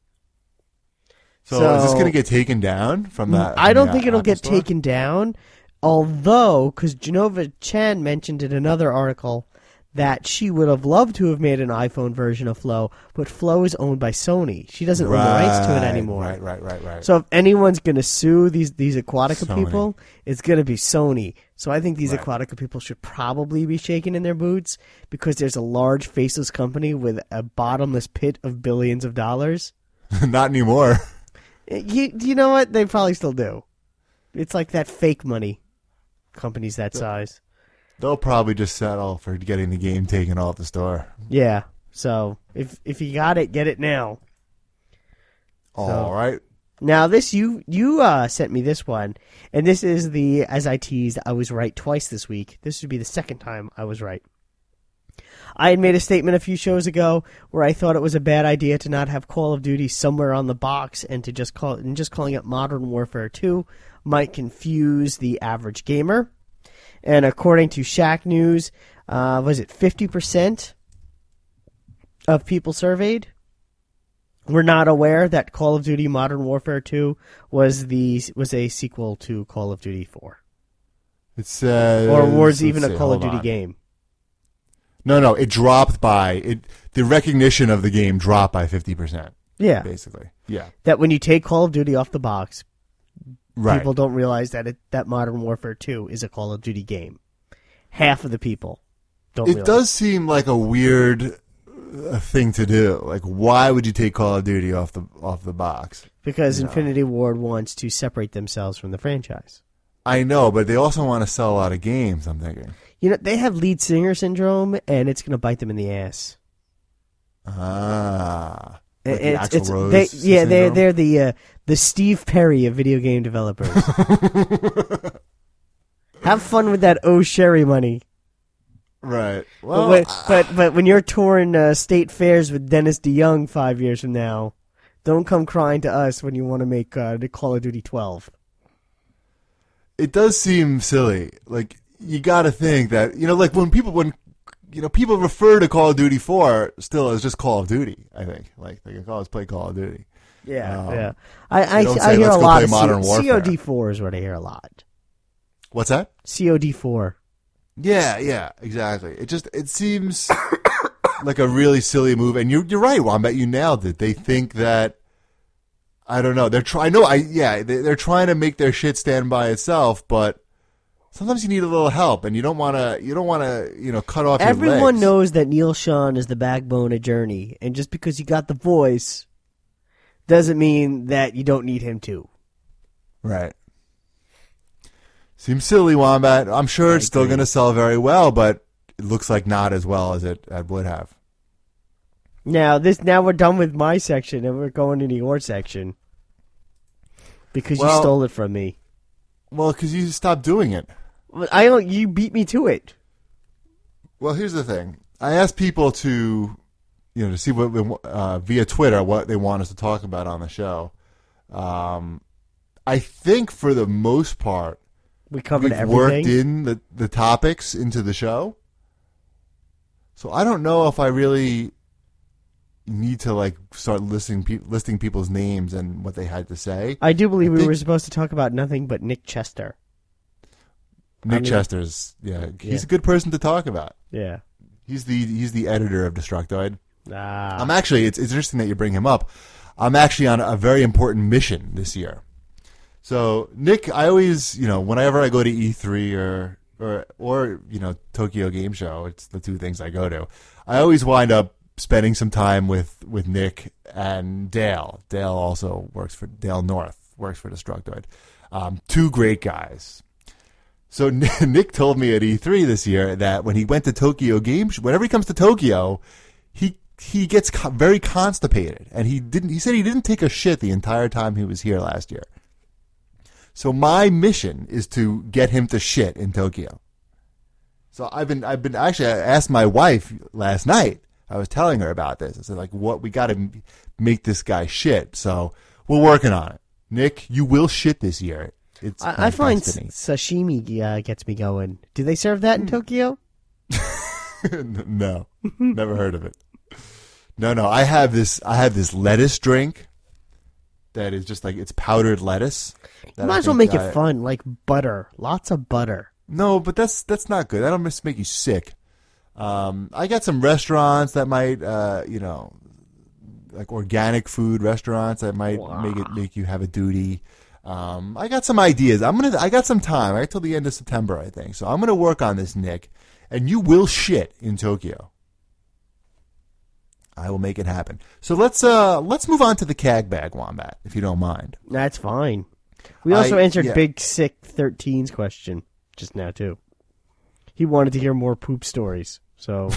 So, So is this going to get taken down from that? I from don't the think it'll Apple get Store? taken down, although, because Genova Chen mentioned in another article that she would have loved to have made an iPhone version of Flow, but Flow is owned by Sony. She doesn't own the rights to it anymore. Right, right, right, right. So if anyone's going to sue these, these Aquatica Sony. people, it's going to be Sony. So I think these Right. Aquatica people should probably be shaken in their boots because there's a large faceless company with a bottomless pit of billions of dollars. Not anymore. You, you know what? They probably still do. It's like that fake money. Companies that size. They'll probably just settle for getting the game taken off the store. Yeah. So if if you got it, get it now. All right. Now this you you uh, sent me this one, and this is the as I teased, I was right twice this week. This would be the second time I was right. I had made a statement a few shows ago where I thought it was a bad idea to not have Call of Duty somewhere on the box, and to just call and just calling it Modern Warfare two might confuse the average gamer. And according to Shack News, uh, was it fifty percent of people surveyed were not aware that Call of Duty Modern Warfare two was the was a sequel to Call of Duty four, It says, or was let's even see, a Call of hold Duty on. game. No, no, it dropped by it. The recognition of the game dropped by fifty percent. Yeah, Basically, yeah, that when you take Call of Duty off the box, right. people don't realize that it, that Modern Warfare two is a Call of Duty game. Half of the people don't It realize. does seem like a weird uh, thing to do. Like, why would you take Call of Duty off the off the box? Because No. Infinity Ward wants to separate themselves from the franchise. I know, but they also want to sell a lot of games. I'm thinking. You know, they have lead singer syndrome, and it's going to bite them in the ass. Ah, like the It's- Axl it's- Rose they, yeah, they're syndrome? they're the uh, the Steve Perry of video game developers. Have fun with that Oh Sherry money. Right. But Well, when, but but when you're touring uh, state fairs with Dennis DeYoung five years from now, don't come crying to us when you want to make uh, the Call of Duty twelve. it does seem silly. Like, you got to think that, you know, like when people when you know people refer to Call of Duty four still as just Call of Duty. I think like they can always play Call of Duty. Yeah, Um, yeah. I I, don't I say, hear "Let's a go lot play of Modern C- Warfare." COD four is what I hear a lot. What's that? C O D four. Yeah, yeah, exactly. It just it seems like a really silly move, and you you're right, Wombat. You nailed it. They think that I don't know. They're trying. No, I yeah. They, they're trying to make their shit stand by itself, but sometimes you need a little help, and you don't want to. You don't want to. You know, cut off. Everyone your legs. knows that Neil Sean is the backbone of Journey, and just because you got the voice doesn't mean that you don't need him too. Right. Seems silly, Wombat. I'm sure I it's still agree. going to sell very well, but it looks like not as well as it, it would have. Now this now we're done with my section, and we're going into your section because Well- you stole it from me. Well, because you stopped doing it. I don't. You beat me to it. Well, here's the thing. I asked people to, you know, to see what they, uh, via Twitter what they want us to talk about on the show. Um, I think for the most part, We covered we've everything. worked in the, the topics into the show. So I don't know if I really need to like start listing pe- listing people's names and what they had to say. I do believe I we think- were supposed to talk about nothing but Nick Chester. Nick I mean- Chester's, yeah, he's Yeah. a good person to talk about. Yeah. He's the he's the editor of Destructoid. Ah. I'm actually, it's, it's interesting that you bring him up. I'm actually on a very important mission this year. So, Nick, I always, you know, whenever I go to E three or or or you know Tokyo Game Show. It's the two things I go to. I always wind up spending some time with, with Nick and Dale. Dale also works for Dale North works for Destructoid. Um, two great guys. So Nick told me at E three this year that when he went to Tokyo Game Show, whenever he comes to Tokyo, he he gets co- very constipated, and he didn't. He said he didn't take a shit the entire time he was here last year. So my mission is to get him to shit in Tokyo. So I've been I've been actually I asked my wife last night. I was telling her about this. I said like, what we got to make this guy shit. So we're working on it. Nick, you will shit this year. It's I, I find destiny. sashimi uh, gets me going. Do they serve that in Tokyo? No, never heard of it. No, no. I have this. I have this lettuce drink that is just like it's powdered lettuce. You might as well make I, it fun, like butter, lots of butter. No, but that's that's not good. That'll just make you sick. Um, I got some restaurants that might, uh, you know, like organic food restaurants that might wow. make it make you have a duty. Um, I got some ideas. I'm gonna. I got some time. I got till the end of September, I think. So I'm gonna work on this, Nick, and you will shit in Tokyo. I will make it happen. So let's uh let's move on to the Cag Bag Wombat, if you don't mind. That's fine. We also I, answered yeah. Big Sick thirteen's question just now too. He wanted to hear more poop stories. So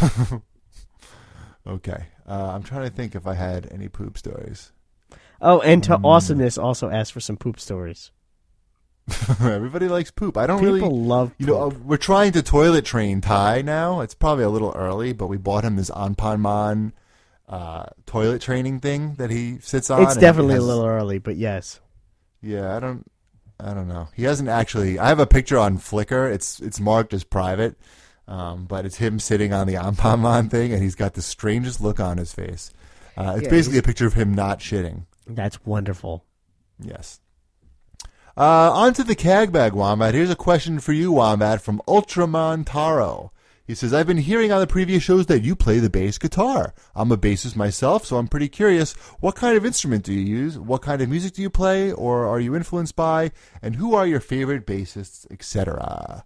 okay, uh, I'm trying to think if I had any poop stories. Oh, and to mm. Awesomeness also asked for some poop stories. Everybody likes poop. I don't People really. People love poop. You know, uh, we're trying to toilet train Ty now. It's probably a little early, but we bought him this Anpanman uh, toilet training thing that he sits on. It's definitely has, a little early, but yes. Yeah, I don't. I don't know. He hasn't actually. I have a picture on Flickr. It's it's marked as private. Um, but it's him sitting on the Anpanman thing, and he's got the strangest look on his face. Uh, it's yeah, basically a picture of him not shitting. That's wonderful. Yes. Uh, on to the Cag Bag Wombat. Here's a question for you, Wombat, from Ultramontaro. He says, I've been hearing on the previous shows that you play the bass guitar. I'm a bassist myself, so I'm pretty curious. What kind of instrument do you use? What kind of music do you play, or are you influenced by? And who are your favorite bassists, et cetera?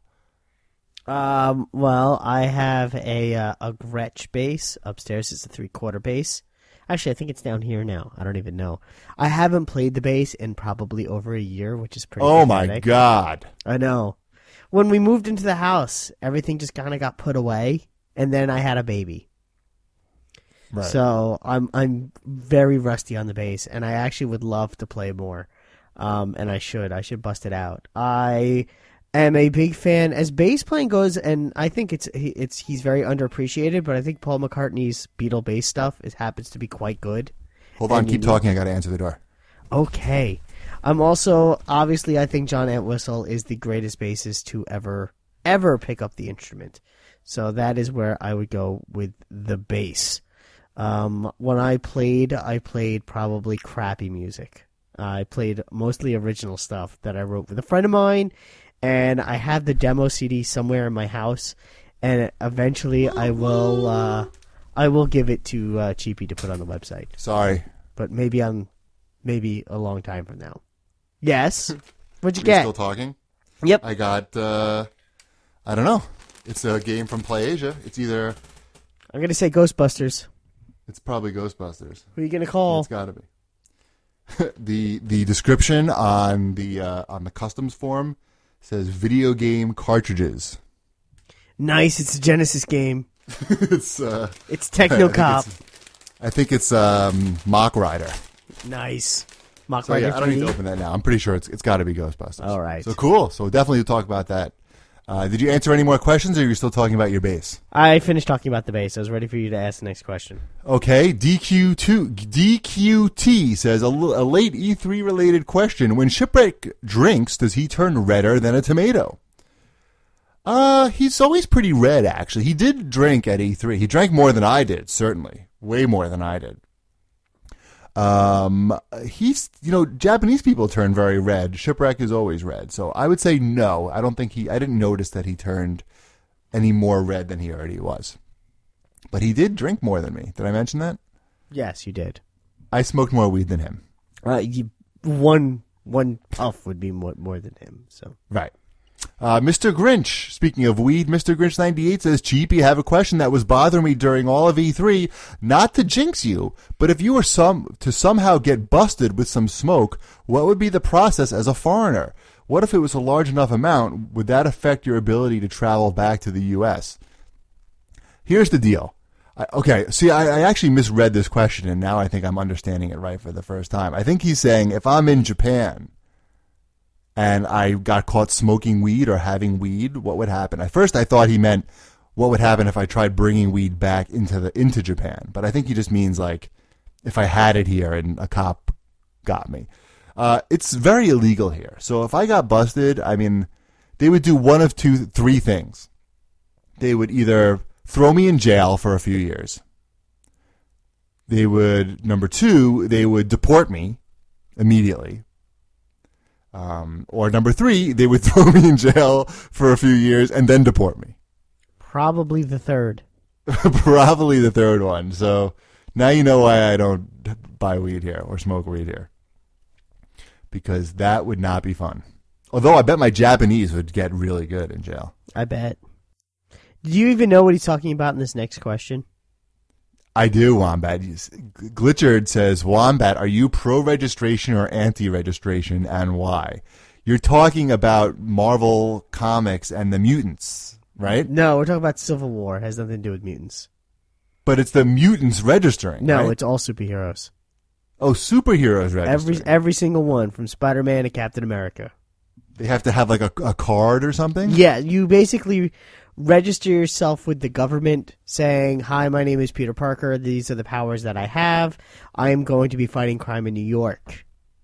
Um, well, I have a uh, a Gretsch bass upstairs. It's a three-quarter bass. Actually, I think it's down here now. I don't even know. I haven't played the bass in probably over a year, which is pretty Oh, pathetic. My God. I know. When we moved into the house, everything just kind of got put away, and then I had a baby. Right. So I'm I'm very rusty on the bass, and I actually would love to play more, um, and I should. I should bust it out. I... am a big fan as bass playing goes, and I think it's it's he's very underappreciated. But I think Paul McCartney's Beatle bass stuff is happens to be quite good. Hold on, keep talking. I got to answer the door. Okay, I'm also obviously I think John Entwistle is the greatest bassist to ever ever pick up the instrument. So that is where I would go with the bass. Um, when I played, I played probably crappy music. Uh, I played mostly original stuff that I wrote with a friend of mine. And I have the demo C D somewhere in my house, and eventually I will, uh, I will give it to uh, Cheapy to put on the website. Sorry, but maybe on, maybe a long time from now. Yes, what'd you Are get? Still talking? Yep. I got. Uh, I don't know. It's a game from PlayAsia. It's either. I'm gonna say Ghostbusters. It's probably Ghostbusters. Who are you gonna call? It's got to be. the The description on the uh, on the customs form says video game cartridges. Nice, it's a Genesis game. it's uh, it's Techno Cop. I think it's, I think it's um, Mach Rider. Nice. Mach so, Rider. Yeah, I don't need to open that now. I'm pretty sure it's it's got to be Ghostbusters. All right. So cool. So definitely talk about that. Uh, did you answer any more questions, or are you still talking about your bass? I finished talking about the bass. I was ready for you to ask the next question. Okay, D Q two D Q T says a, l- a late E three related question: when Shipwreck drinks, does he turn redder than a tomato? Uh, he's always pretty red. Actually, he did drink at E three. He drank more than I did, certainly, way more than I did. Um, he's, you know, Japanese people turn very red. Shipwreck is always red. So I would say no. I don't think he, I didn't notice that he turned any more red than he already was. But he did drink more than me. Did I mention that? Yes, you did. I smoked more weed than him. Uh, you, one, one puff would be more, more than him. So Right. Uh, Mister Grinch, speaking of weed, Mister Grinch ninety-eight says, Cheap, you have a question that was bothering me during all of E three. Not to jinx you, but if you were some to somehow get busted with some smoke, what would be the process as a foreigner? What if it was a large enough amount? Would that affect your ability to travel back to the U S? Here's the deal. I, okay, see, I, I actually misread this question, and now I think I'm understanding it right for the first time. I think he's saying if I'm in Japan and I got caught smoking weed or having weed, what would happen? At first, I thought he meant what would happen if I tried bringing weed back into the into Japan. But I think he just means like if I had it here and a cop got me. Uh, it's very illegal here. So if I got busted, I mean, they would do one of two, three things. They would either throw me in jail for a few years. They would, number two, they would deport me immediately. Um, or number three, they would throw me in jail for a few years and then deport me. Probably the third. Probably the third one. So now you know why I don't buy weed here or smoke weed here. Because that would not be fun. Although I bet my Japanese would get really good in jail. I bet. Do you even know what he's talking about in this next question? I do, Wombat. Glitchard says, Wombat, are you pro-registration or anti-registration, and why? You're talking about Marvel Comics and the mutants, right? No, we're talking about Civil War. It has nothing to do with mutants. But it's the mutants registering, No, right? it's all superheroes. Oh, superheroes registering. Every every single one, from Spider-Man to Captain America. They have to have like a, a card or something? Yeah, you basically register yourself with the government saying, hi, my name is Peter Parker. These are the powers that I have. I am going to be fighting crime in New York.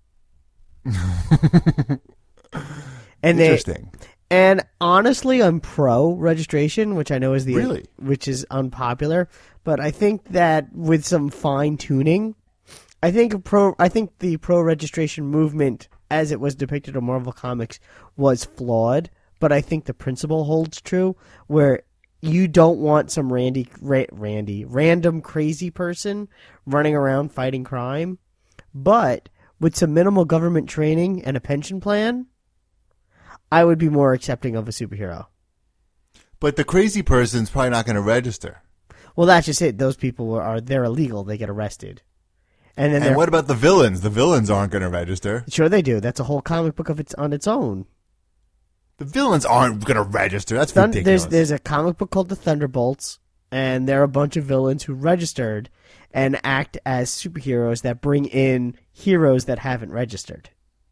and Interesting. They, and honestly, I'm pro registration, which I know is the really? which is unpopular. But I think that with some fine tuning, I think pro. I think the pro registration movement, as it was depicted in Marvel Comics, was flawed. But I think the principle holds true, where you don't want some Randy, ra- Randy, random crazy person running around fighting crime. But with some minimal government training and a pension plan, I would be more accepting of a superhero. But the crazy person's probably not going to register. Well, that's just it. Those people are they're illegal. They get arrested. And then and what about the villains? The villains aren't going to register. Sure they do. That's a whole comic book of its on its own. The villains aren't going to register. That's Thun- ridiculous. There's there's a comic book called The Thunderbolts, and there are a bunch of villains who registered and act as superheroes that bring in heroes that haven't registered.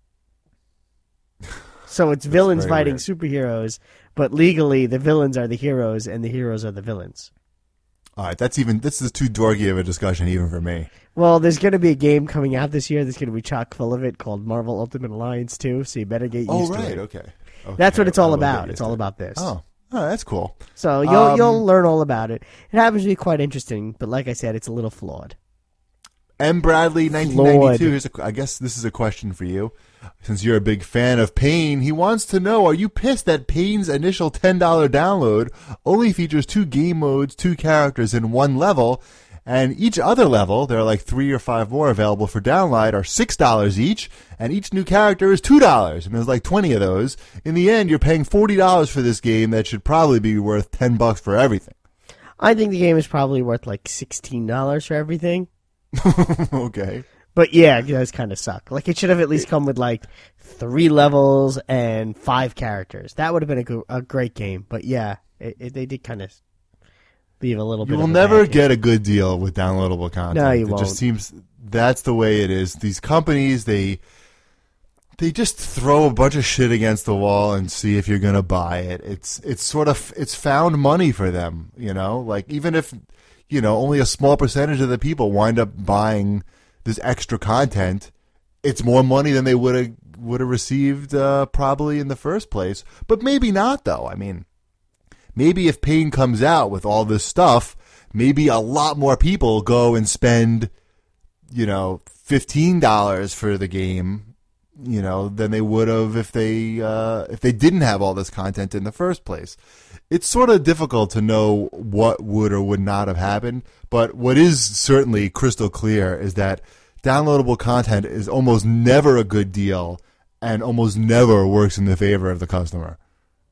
So it's villains fighting weird. superheroes, but legally the villains are the heroes and the heroes are the villains. All right, that's even this is too dorky of a discussion even for me. Well, there's going to be a game coming out this year that's going to be chock full of it called Marvel Ultimate Alliance two, so you better get used oh, to right, it. okay. okay. That's what it's all I will about. get It's used all to it. about this. Oh, oh, that's cool. So you'll Um, you'll learn all about it. It happens to be quite interesting, but like I said, it's a little flawed. M. Bradley, nineteen ninety-two. Here's a, I guess this is a question for you. Since you're a big fan of Pain, he wants to know, are you pissed that Pain's initial ten dollars download only features two game modes, two characters, in one level, and each other level, there are like three or five more available for download, are six dollars each, and each new character is two dollars, and there's like twenty of those. In the end, you're paying forty dollars for this game that should probably be worth ten bucks for everything. I think the game is probably worth like sixteen dollars for everything. Okay. But yeah, it does kind of suck. Like, it should have at least come with like three levels and five characters. That would have been a, go- a great game. But yeah, it, it, they did kind of leave a little bit. You will of a never bad get a good deal with downloadable content. No, you it won't. just seems that's the way it is. These companies, they they just throw a bunch of shit against the wall and see if you're going to buy it. It's it's sort of it's found money for them, you know? Like, even if, you know, only a small percentage of the people wind up buying this extra content, it's more money than they would have would have received uh, probably in the first place. But maybe not, though. I mean, maybe if Pain comes out with all this stuff, maybe a lot more people go and spend, you know, fifteen dollars for the game, you know, than they would have if they uh, if they didn't have all this content in the first place. It's sort of difficult to know what would or would not have happened, but what is certainly crystal clear is that downloadable content is almost never a good deal and almost never works in the favor of the customer.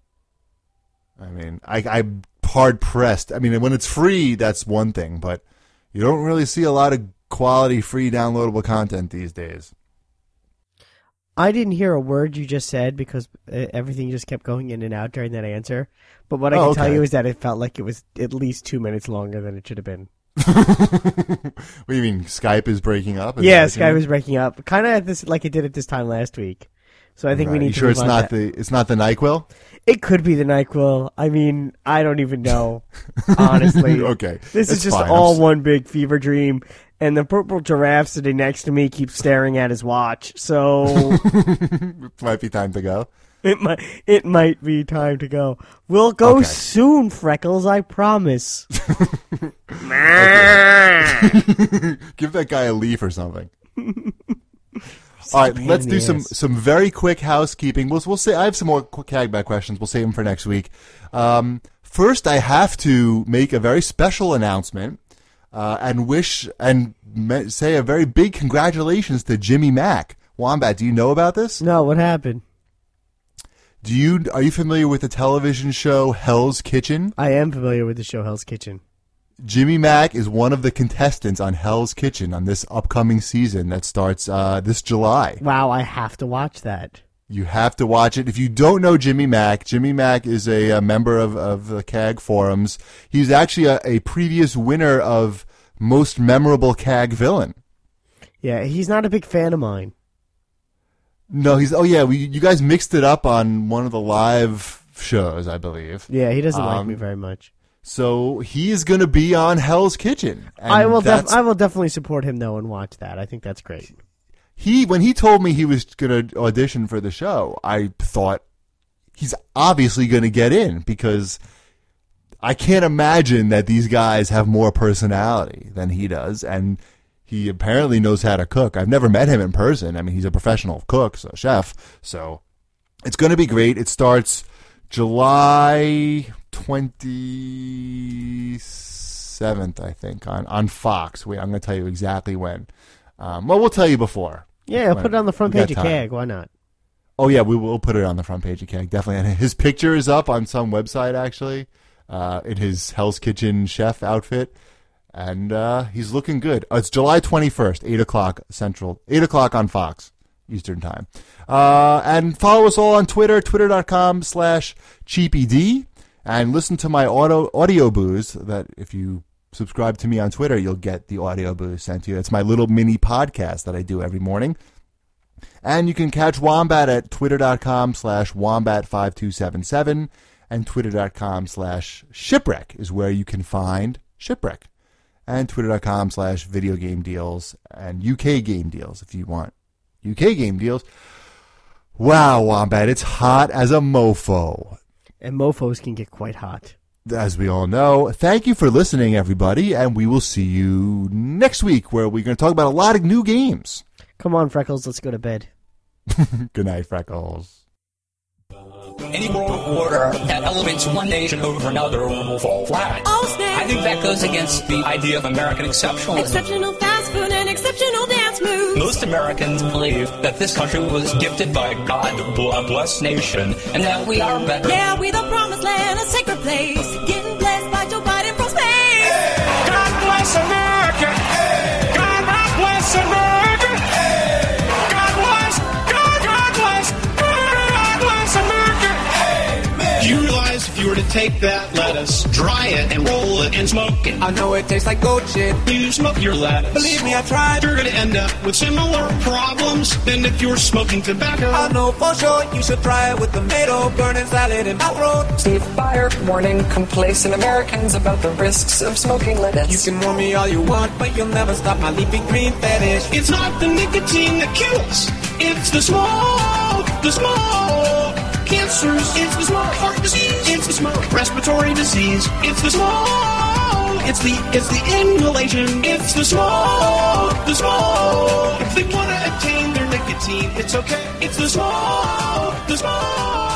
I mean, I, I'm hard pressed. I mean, when it's free, that's one thing, but you don't really see a lot of quality, free, downloadable content these days. I didn't hear a word you just said because uh, everything just kept going in and out during that answer. But what I oh, can okay. tell you is that it felt like it was at least two minutes longer than it should have been. What do you mean? Skype is breaking up? Is yeah, Skype is breaking up, kind of at this like it did at this time last week. So I think right. we need you to. Sure, move it's on not to... the it's not the NyQuil. It could be the NyQuil. I mean, I don't even know. Honestly, okay, this That's is just fine. all I'm... one big fever dream. And the purple giraffe sitting next to me keeps staring at his watch. So it might be time to go. It might. It might be time to go. We'll go okay. soon, Freckles. I promise. Give that guy a leaf or something. All right, let's do some, some very quick housekeeping. We'll we'll say I have some more quick Cagback questions. We'll save them for next week. Um, first, I have to make a very special announcement uh, and wish and me- say a very big congratulations to Jimmy Mack. Wombat, do you know about this? No, what happened? Do you are you familiar with the television show Hell's Kitchen? I am familiar with the show Hell's Kitchen. Jimmy Mack is one of the contestants on Hell's Kitchen on this upcoming season that starts uh, this July. Wow, I have to watch that. You have to watch it. If you don't know Jimmy Mack, Jimmy Mack is a, a member of, of the C A G forums. He's actually a, a previous winner of Most Memorable C A G Villain. Yeah, he's not a big fan of mine. No, he's. Oh, yeah, we, you guys mixed it up on one of the live shows, I believe. Yeah, he doesn't um, like me very much. So he is going to be on Hell's Kitchen. And I will. Def- I will definitely support him though and watch that. I think that's great. He when he told me he was going to audition for the show, I thought he's obviously going to get in because I can't imagine that these guys have more personality than he does, and he apparently knows how to cook. I've never met him in person. I mean, he's a professional cook, so chef. So it's going to be great. It starts July twenty-seventh, I think, on, on Fox. Wait, I'm going to tell you exactly when. Um, well, we'll tell you before. Yeah, I'll put it on the front We got page of time. C A G. Why not? Oh, yeah, we will put it on the front page of C A G, definitely. And his picture is up on some website, actually, uh, in his Hell's Kitchen chef outfit. And uh, he's looking good. Uh, it's July twenty-first, eight o'clock Central, eight o'clock on Fox Eastern Time. Uh, and follow us all on Twitter, twitter.com slash cheapyd. And listen to my auto, audio booze that if you subscribe to me on Twitter, you'll get the audio booze sent to you. It's my little mini podcast that I do every morning. And you can catch Wombat at twitter.com slash wombat5277 and twitter.com slash shipwreck is where you can find Shipwreck. And twitter.com slash video game deals and U K game deals if you want U K game deals. Wow, Wombat, it's hot as a mofo. And mofos can get quite hot. As we all know. Thank you for listening, everybody, and we will see you next week where we're going to talk about a lot of new games. Come on, Freckles, let's go to bed. Good night, Freckles. Any world order that elevates one nation over another will fall flat. Oh, snap. I think that goes against the idea of American exceptionalism. Exceptional fast food and exceptional dance moves. Most Americans believe that this country was gifted by God, a blessed nation, and that we are better. Yeah, we the promised land, a sacred place. Getting blessed by Joe Biden from space. God bless America. God bless America. God bless, God, God bless, God bless America. Do you realize if you were to take that lettuce, dry it, and roll it, and smoke it, I know it tastes like goat shit. you smoke your lettuce, Believe me, I tried. you're going to end up with similar problems than if you were smoking tobacco. I know for sure you should try it with tomato, burning salad, and my throat. Steve Fire warning complacent Americans about the risks of smoking lettuce. You can warn me all you want, but you'll never stop my leafy green fetish. It's not the nicotine that kills. It's the smoke, the smoke. Cancers, it's the smoke. Heart disease, it's the smoke. Respiratory disease, it's the smoke. It's the, it's the inhalation, it's the smoke, the smoke. If they want to attain their nicotine, it's okay. It's the smoke, the smoke.